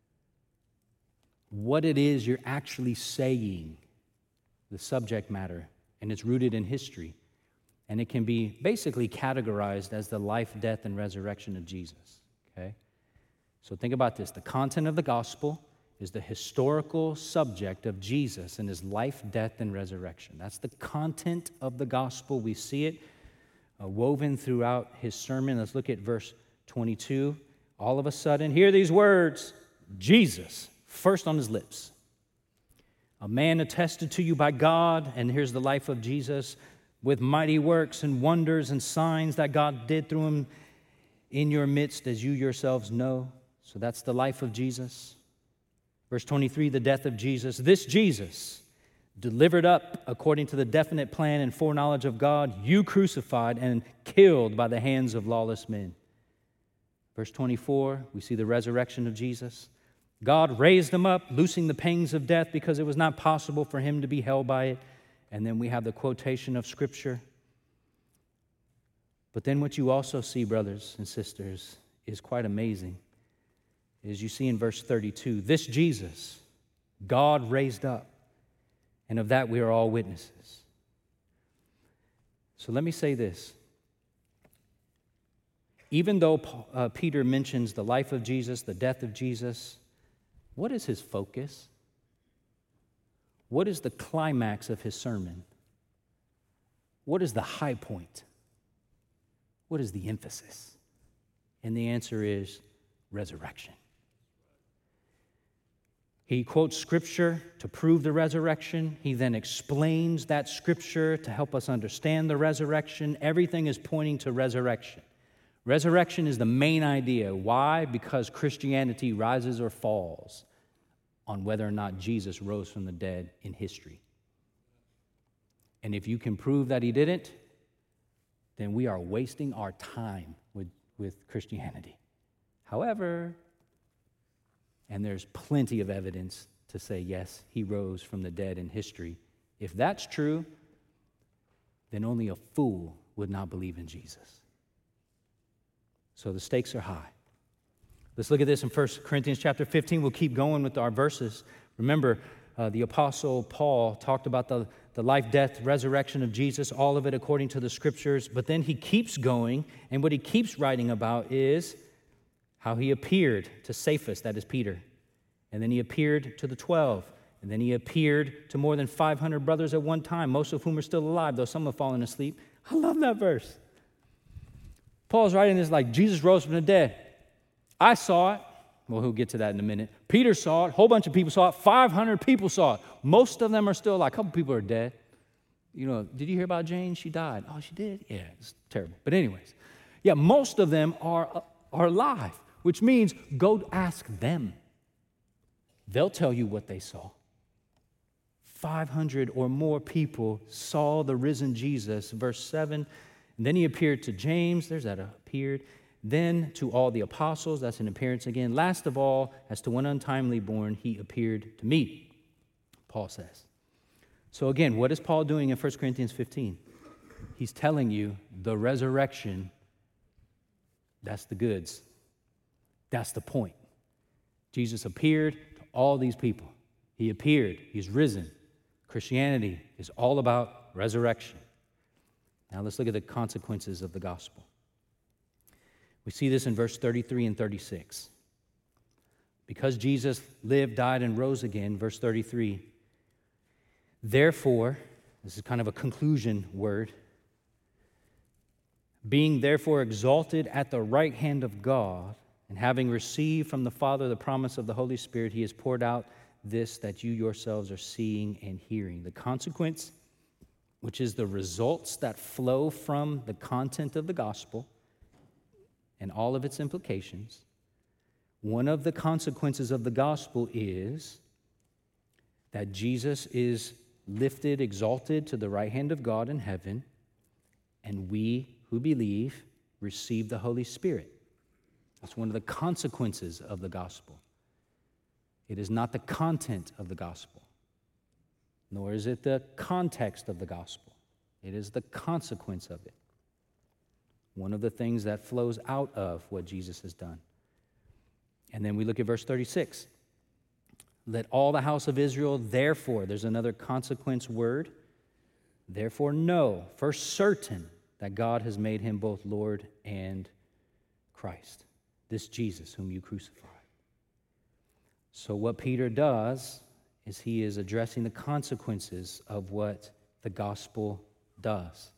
What it is you're actually saying, the subject matter, and it's rooted in history. And it can be basically categorized as the life, death, and resurrection of Jesus. Okay? So think about this. The content of the gospel is the historical subject of Jesus and his life, death, and resurrection. That's the content of the gospel. We see it woven throughout his sermon. Let's look at verse 22. All of a sudden, hear these words, Jesus, first on his lips. A man attested to you by God, and here's the life of Jesus, with mighty works and wonders and signs that God did through him in your midst, as you yourselves know. So that's the life of Jesus. Verse 23, the death of Jesus. This Jesus, delivered up according to the definite plan and foreknowledge of God, you crucified and killed by the hands of lawless men. Verse 24, we see the resurrection of Jesus. God raised him up, loosing the pangs of death because it was not possible for him to be held by it. And then we have the quotation of Scripture. But then what you also see, brothers and sisters, is quite amazing. Is you see in verse 32, this Jesus, God raised up, and of that we are all witnesses. So let me say this. Even though Peter mentions the life of Jesus, the death of Jesus, what is his focus? What is the climax of his sermon? What is the high point? What is the emphasis? And the answer is resurrection. He quotes Scripture to prove the resurrection. He then explains that Scripture to help us understand the resurrection. Everything is pointing to resurrection. Resurrection is the main idea. Why? Because Christianity rises or falls on whether or not Jesus rose from the dead in history. And if you can prove that he didn't, then we are wasting our time with Christianity. However, and there's plenty of evidence to say, yes, he rose from the dead in history. If that's true, then only a fool would not believe in Jesus. So the stakes are high. Let's look at this in 1 Corinthians chapter 15. We'll keep going with our verses. Remember, the Apostle Paul talked about the life, death, resurrection of Jesus, all of it according to the Scriptures. But then he keeps going, and what he keeps writing about is how he appeared to Cephas, that is Peter. And then he appeared to the 12. And then he appeared to more than 500 brothers at one time, most of whom are still alive, though some have fallen asleep. I love that verse. Paul's writing this like Jesus rose from the dead. I saw it. Well, he'll get to that in a minute. Peter saw it. A whole bunch of people saw it. 500 people saw it. Most of them are still alive. A couple people are dead. You know, did you hear about Jane? She died. Oh, she did? Yeah, it's terrible. But anyways, yeah, most of them are alive, which means go ask them. They'll tell you what they saw. 500 or more people saw the risen Jesus. Verse 7, and then he appeared to James. There's that appeared. Then to all the apostles. That's an appearance again. Last of all, as to one untimely born, he appeared to me, Paul says. So again, what is Paul doing in 1 Corinthians 15? He's telling you the resurrection, that's the goods. That's the point. Jesus appeared to all these people. He appeared. He's risen. Christianity is all about resurrection. Now let's look at the consequences of the gospel. We see this in verse 33 and 36. Because Jesus lived, died, and rose again, verse 33, therefore, this is kind of a conclusion word, being therefore exalted at the right hand of God, and having received from the Father the promise of the Holy Spirit, he has poured out this that you yourselves are seeing and hearing. The consequence, which is the results that flow from the content of the gospel and all of its implications, one of the consequences of the gospel is that Jesus is lifted, exalted to the right hand of God in heaven, and we who believe receive the Holy Spirit. That's one of the consequences of the gospel. It is not the content of the gospel, nor is it the context of the gospel. It is the consequence of it. One of the things that flows out of what Jesus has done. And then we look at verse 36. Let all the house of Israel, therefore, there's another consequence word, therefore know for certain that God has made him both Lord and Christ, this Jesus whom you crucified. So what Peter does is he is addressing the consequences of what the gospel does.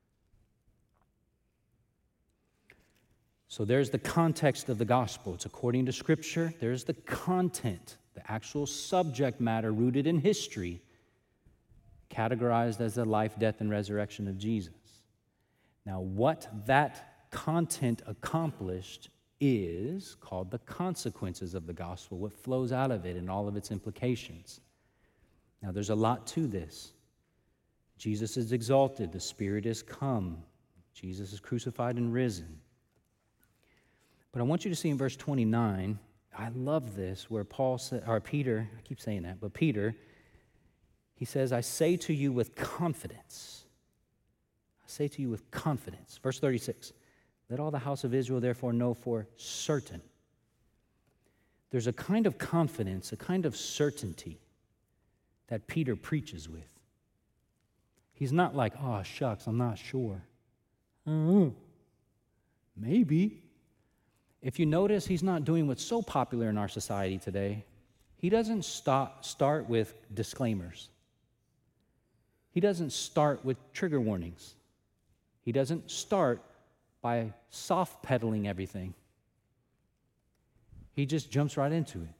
So there's the context of the gospel. It's according to Scripture. There's the content, the actual subject matter rooted in history, categorized as the life, death, and resurrection of Jesus. Now, what that content accomplished is called the consequences of the gospel, what flows out of it and all of its implications. Now, there's a lot to this. Jesus is exalted. The Spirit is come. Jesus is crucified and risen. But I want you to see in verse 29, I love this, where Peter, I keep saying that, but Peter, he says, I say to you with confidence. I say to you with confidence. Verse 36, let all the house of Israel therefore know for certain. There's a kind of confidence, a kind of certainty that Peter preaches with. He's not like, oh, shucks, I'm not sure. Maybe. If you notice, he's not doing what's so popular in our society today. He doesn't start with disclaimers. He doesn't start with trigger warnings. He doesn't start by soft pedaling everything. He just jumps right into it.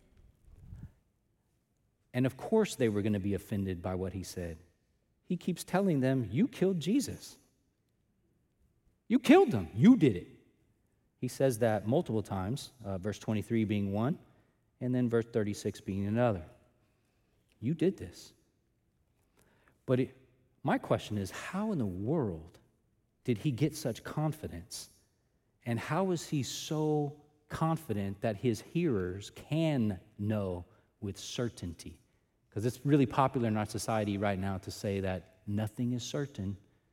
And of course they were going to be offended by what he said. He keeps telling them, you killed Jesus. You killed him. You did it. He says that multiple times, verse 23 being one, and then verse 36 being another. You did this. But my question is, how in the world did he get such confidence? And how is he so confident that his hearers can know with certainty? Because it's really popular in our society right now to say that nothing is certain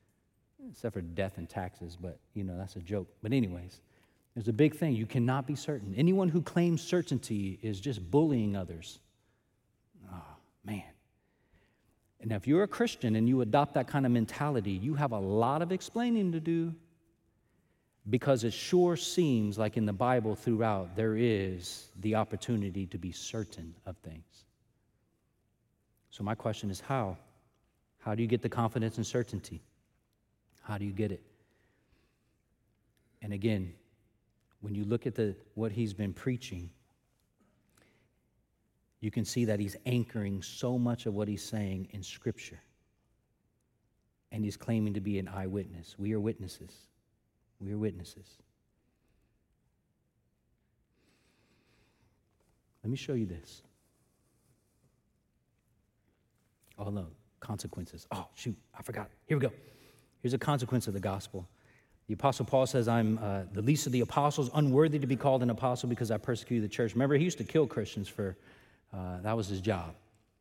except for death and taxes, but, that's a joke. But anyways, there's a big thing. You cannot be certain. Anyone who claims certainty is just bullying others. Oh, man. And if you're a Christian and you adopt that kind of mentality, you have a lot of explaining to do, because it sure seems like in the Bible throughout there is the opportunity to be certain of things. So my question is how? How do you get the confidence and certainty? How do you get it? And again, when you look at what he's been preaching, you can see that he's anchoring so much of what he's saying in Scripture. And he's claiming to be an eyewitness. We are witnesses. We are witnesses. Let me show you this. Oh, no, consequences. Oh, shoot, I forgot. Here we go. Here's a consequence of the gospel. The Apostle Paul says, I'm the least of the apostles, unworthy to be called an apostle because I persecuted the church. Remember, he used to kill Christians that was his job.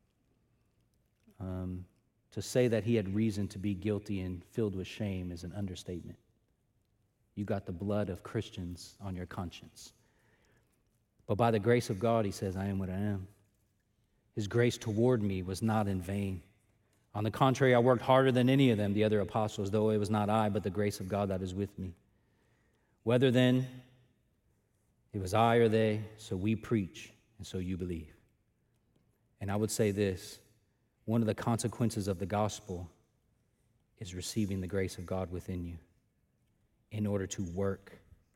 To say that he had reason to be guilty and filled with shame is an understatement. You got the blood of Christians on your conscience. But by the grace of God, he says, I am what I am. His grace toward me was not in vain. On the contrary, I worked harder than any of them, the other apostles, though it was not I, but the grace of God that is with me. Whether then it was I or they, so we preach, and so you believe. And I would say this, one of the consequences of the gospel is receiving the grace of God within you in order to work.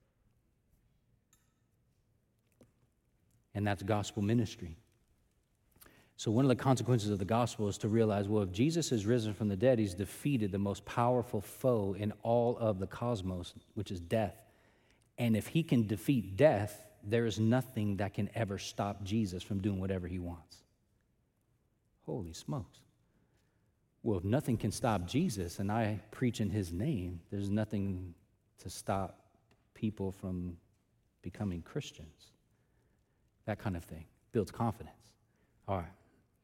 And that's gospel ministry. So one of the consequences of the gospel is to realize, well, if Jesus is risen from the dead, he's defeated the most powerful foe in all of the cosmos, which is death. And if he can defeat death, there is nothing that can ever stop Jesus from doing whatever he wants. Holy smokes. Well, if nothing can stop Jesus and I preach in his name, there's nothing to stop people from becoming Christians. That kind of thing builds confidence. All right.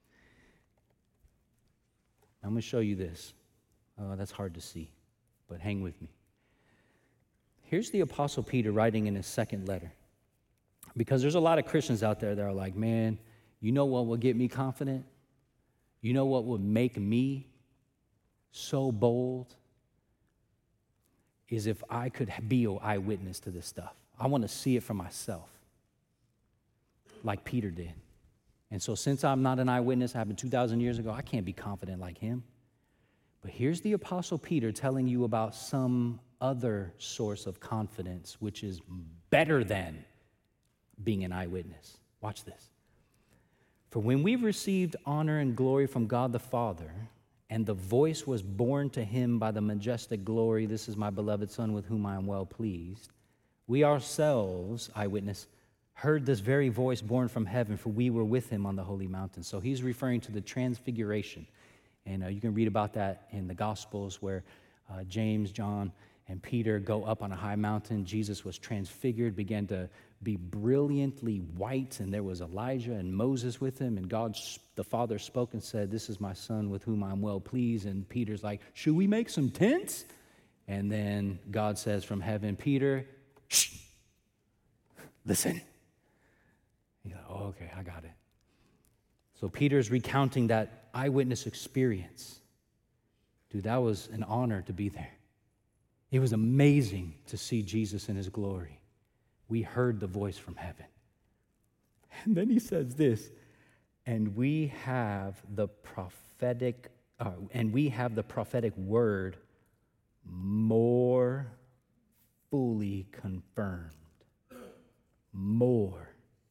I'm going to show you this. That's hard to see, but hang with me. Here's the Apostle Peter writing in his second letter. Because there's a lot of Christians out there that are like, man, you know what will get me confident? You know what would make me so bold? Is if I could be an eyewitness to this stuff. I want to see it for myself, like Peter did. And so since I'm not an eyewitness, happened 2,000 years ago, I can't be confident like him. But here's the Apostle Peter telling you about some other source of confidence, which is better than being an eyewitness. Watch this. For when we received honor and glory from God the Father, and the voice was borne to him by the majestic glory, this is my beloved Son with whom I am well pleased, we ourselves, eyewitness, heard this very voice borne from heaven, for we were with him on the holy mountain. So he's referring to the transfiguration. And you can read about that in the Gospels where James, John, and Peter go up on a high mountain. Jesus was transfigured, began to be brilliantly white, and there was Elijah and Moses with him, and God, the Father, spoke and said, this is my Son with whom I'm well pleased. And Peter's like, should we make some tents? And then God says from heaven, Peter, shh, listen. He's like, oh, okay, I got it. So Peter's recounting that eyewitness experience. Dude, that was an honor to be there. It was amazing to see Jesus in his glory. We heard the voice from heaven. And then he says this, and we have the prophetic word more fully confirmed. More.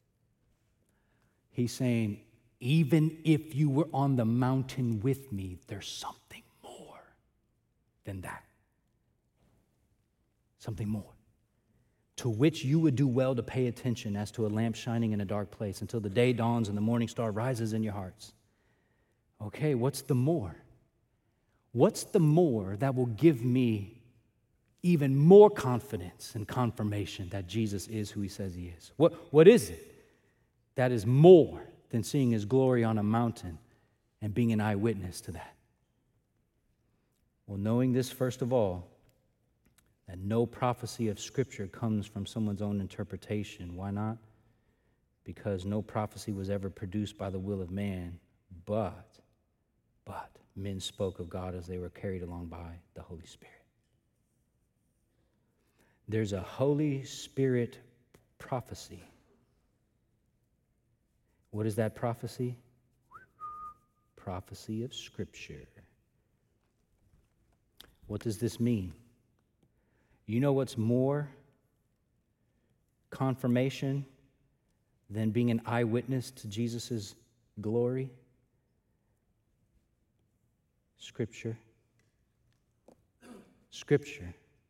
He's saying, even if you were on the mountain with me, there's something more than that. Something more. To which you would do well to pay attention as to a lamp shining in a dark place until the day dawns and the morning star rises in your hearts. Okay, what's the more? What's the more that will give me even more confidence and confirmation that Jesus is who he says he is? What is it that is more than seeing his glory on a mountain and being an eyewitness to that? Well, knowing this, first of all, that no prophecy of Scripture comes from someone's own interpretation. Why not? Because no prophecy was ever produced by the will of man, but men spoke of God as they were carried along by the Holy Spirit. There's a Holy Spirit prophecy. What is that prophecy? Prophecy of Scripture. What does this mean? You know what's more confirmation than being an eyewitness to Jesus' glory? Scripture. Scripture.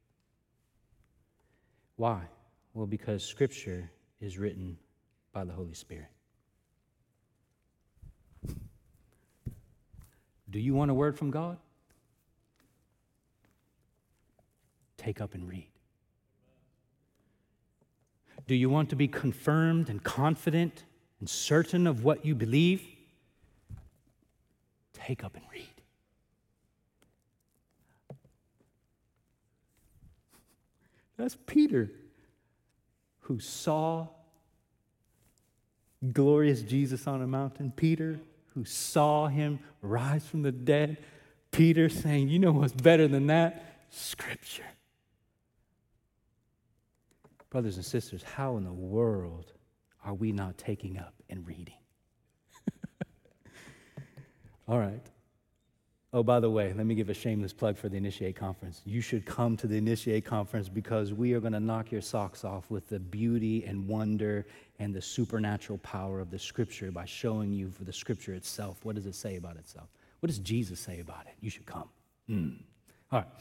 Why? Well, because Scripture is written by the Holy Spirit. Do you want a word from God? Take up and read. Do you want to be confirmed and confident and certain of what you believe? Take up and read. That's Peter, who saw glorious Jesus on a mountain. Peter, who saw him rise from the dead. Peter saying, you know what's better than that? Scripture. Brothers and sisters, how in the world are we not taking up and reading? All right. Oh, by the way, let me give a shameless plug for the Initiate Conference. You should come to the Initiate Conference because we are going to knock your socks off with the beauty and wonder and the supernatural power of the Scripture by showing you for the Scripture itself. What does it say about itself? What does Jesus say about it? You should come. All right.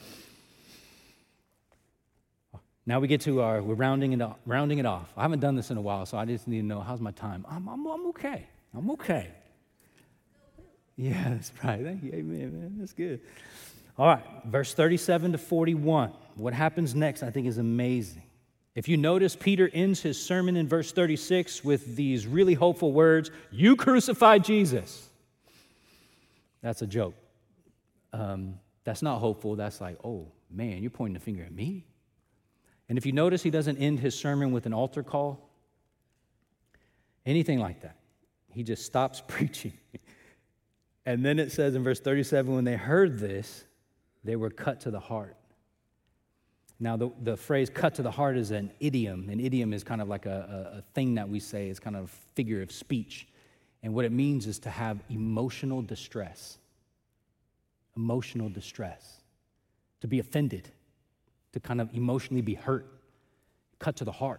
Now we get to we're rounding it off. I haven't done this in a while, so I just need to know, how's my time? I'm okay. I'm okay. Yeah, that's right. Thank you. Amen, man. That's good. All right, verse 37 to 41. What happens next, I think, is amazing. If you notice, Peter ends his sermon in verse 36 with these really hopeful words, you crucified Jesus. That's a joke. That's not hopeful. That's like, oh, man, you're pointing the finger at me. And if you notice, he doesn't end his sermon with an altar call, anything like that. He just stops preaching. And then it says in verse 37, when they heard this, they were cut to the heart. Now, the phrase cut to the heart is an idiom. An idiom is kind of like a thing that we say. It's kind of a figure of speech. And what it means is to have emotional distress. Emotional distress. To be offended. To kind of emotionally be hurt. Cut to the heart.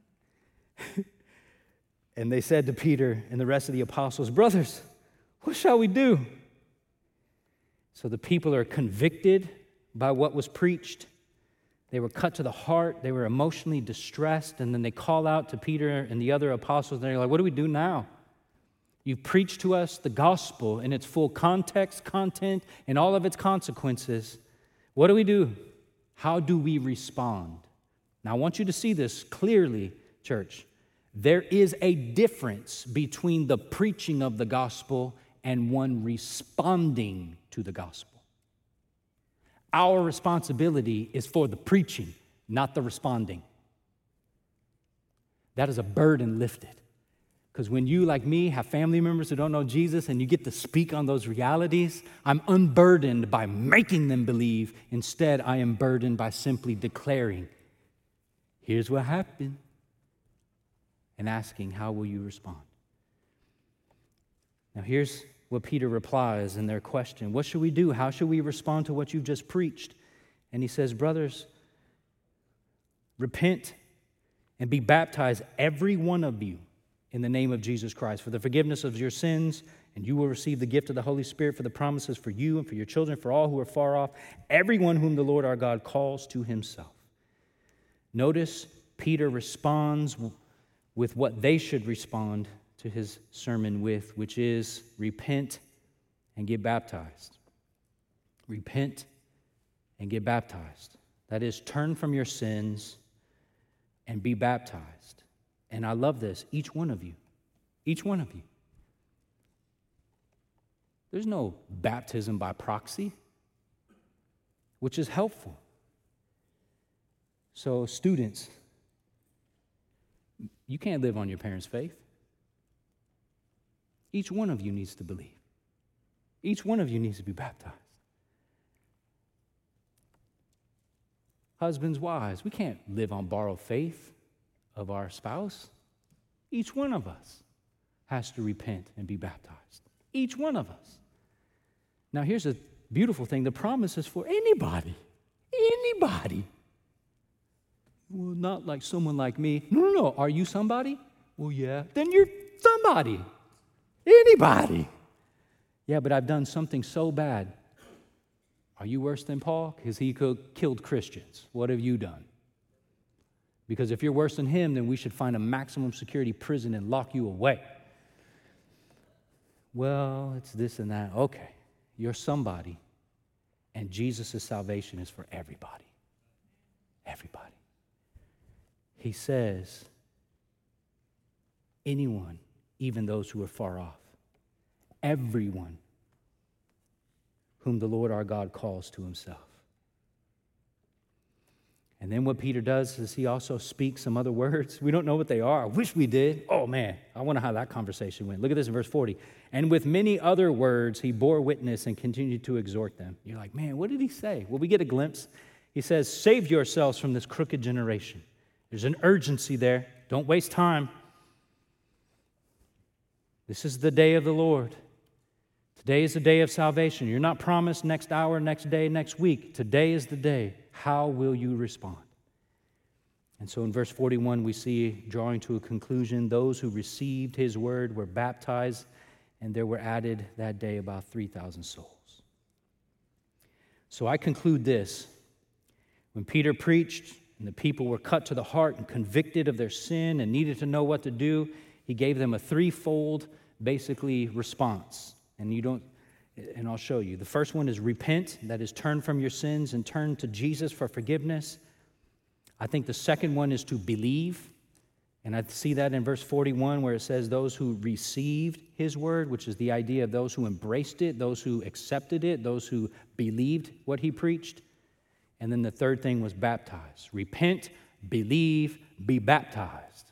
And they said to Peter and the rest of the apostles, brothers, what shall we do? So the people are convicted by what was preached. They were cut to the heart. They were emotionally distressed. And then they call out to Peter and the other apostles. And they're like, what do we do now? You've preached to us the gospel in its full context, content, and all of its consequences. What do we do? How do we respond? Now, I want you to see this clearly, church. There is a difference between the preaching of the gospel and one responding to the gospel. Our responsibility is for the preaching, not the responding. That is a burden lifted. Because when you, like me, have family members who don't know Jesus and you get to speak on those realities, I'm unburdened by making them believe. Instead, I am burdened by simply declaring, here's what happened, and asking, how will you respond? Now, here's what Peter replies in their question. What should we do? How should we respond to what you've just preached? And he says, brothers, repent and be baptized, every one of you, in the name of Jesus Christ, for the forgiveness of your sins, and you will receive the gift of the Holy Spirit for the promises for you and for your children, for all who are far off, everyone whom the Lord our God calls to himself. Notice Peter responds with what they should respond to his sermon with, which is repent and get baptized. Repent and get baptized. That is, turn from your sins and be baptized. And I love this, each one of you. Each one of you. There's no baptism by proxy. which is helpful. So students, you can't live on your parents' faith. Each one of you needs to believe. Each one of you needs to be baptized. Husbands, wives, we can't live on borrowed faith of our spouse. Each one of us has to repent and be baptized. Each one of us. Now, here's a beautiful thing. The promise is for anybody. Anybody. Well, not like someone like me. No. Are you somebody? Well, yeah. Then you're somebody. Anybody. Yeah, but I've done something so bad. Are you worse than Paul? Because he killed Christians. What have you done? Because if you're worse than him, then we should find a maximum security prison and lock you away. Well, it's this and that. Okay, you're somebody, and Jesus' salvation is for everybody. Everybody. He says, anyone, even those who are far off, everyone whom the Lord our God calls to himself. And then what Peter does is he also speaks some other words. We don't know what they are. I wish we did. Oh, man, I wonder how that conversation went. Look at this in verse 40. And with many other words, he bore witness and continued to exhort them. You're like, man, what did he say? Well, we get a glimpse. He says, save yourselves from this crooked generation. There's an urgency there. Don't waste time. This is the day of the Lord. Today is the day of salvation. You're not promised next hour, next day, next week. Today is the day. How will you respond? And so in verse 41, we see, drawing to a conclusion, those who received his word were baptized, and there were added that day about 3,000 souls. So I conclude this. When Peter preached and the people were cut to the heart and convicted of their sin and needed to know what to do, he gave them a threefold, basically, response. And I'll show you. The first one is repent, that is, turn from your sins and turn to Jesus for forgiveness. I think the second one is to believe, and I see that in verse 41 where it says those who received his word, which is the idea of those who embraced it, those who accepted it, those who believed what he preached. And then the third thing was baptize. Repent, believe, be baptized.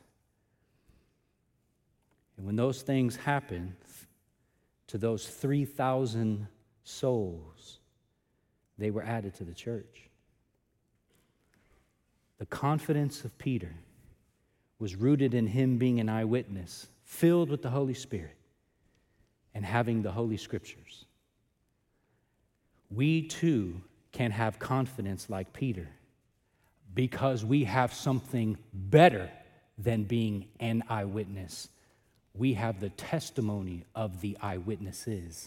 And when those things happen, to those 3,000 souls, they were added to the church. The confidence of Peter was rooted in him being an eyewitness, filled with the Holy Spirit, and having the Holy Scriptures. We too can have confidence like Peter because we have something better than being an eyewitness. We have the testimony of the eyewitnesses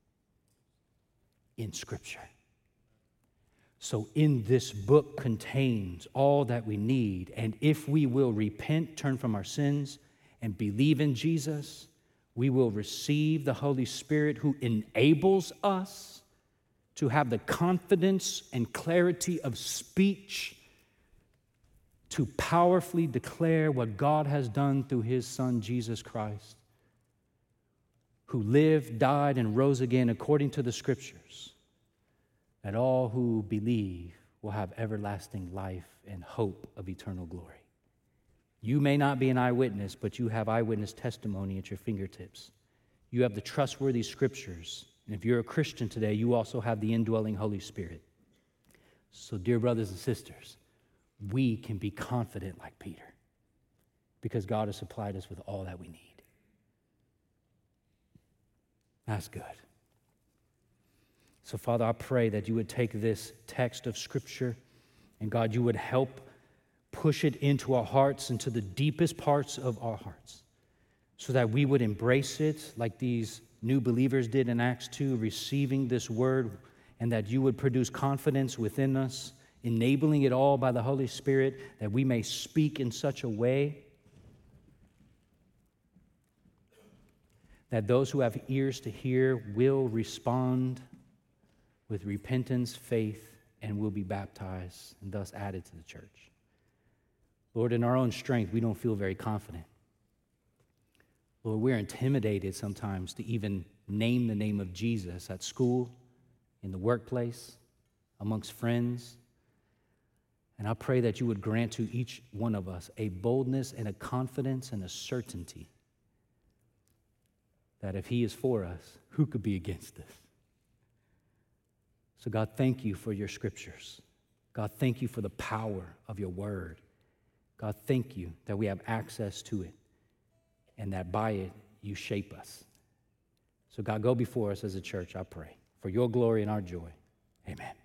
in Scripture. So in this book contains all that we need, and if we will repent, turn from our sins, and believe in Jesus, we will receive the Holy Spirit who enables us to have the confidence and clarity of speech to powerfully declare what God has done through his Son, Jesus Christ, who lived, died, and rose again according to the Scriptures, that all who believe will have everlasting life and hope of eternal glory. You may not be an eyewitness, but you have eyewitness testimony at your fingertips. You have the trustworthy Scriptures. And if you're a Christian today, you also have the indwelling Holy Spirit. So, dear brothers and sisters, we can be confident like Peter because God has supplied us with all that we need. That's good. So, Father, I pray that you would take this text of Scripture and, God, you would help push it into our hearts, into the deepest parts of our hearts, so that we would embrace it like these new believers did in Acts 2, receiving this word, and that you would produce confidence within us, enabling it all by the Holy Spirit, that we may speak in such a way that those who have ears to hear will respond with repentance, faith, and will be baptized and thus added to the church. Lord, in our own strength, we don't feel very confident. Lord, we're intimidated sometimes to even name the name of Jesus at school, in the workplace, amongst friends. And I pray that you would grant to each one of us a boldness and a confidence and a certainty that if he is for us, who could be against us? So God, thank you for your scriptures. God, thank you for the power of your word. God, thank you that we have access to it and that by it you shape us. So God, go before us as a church, I pray, for your glory and our joy. Amen.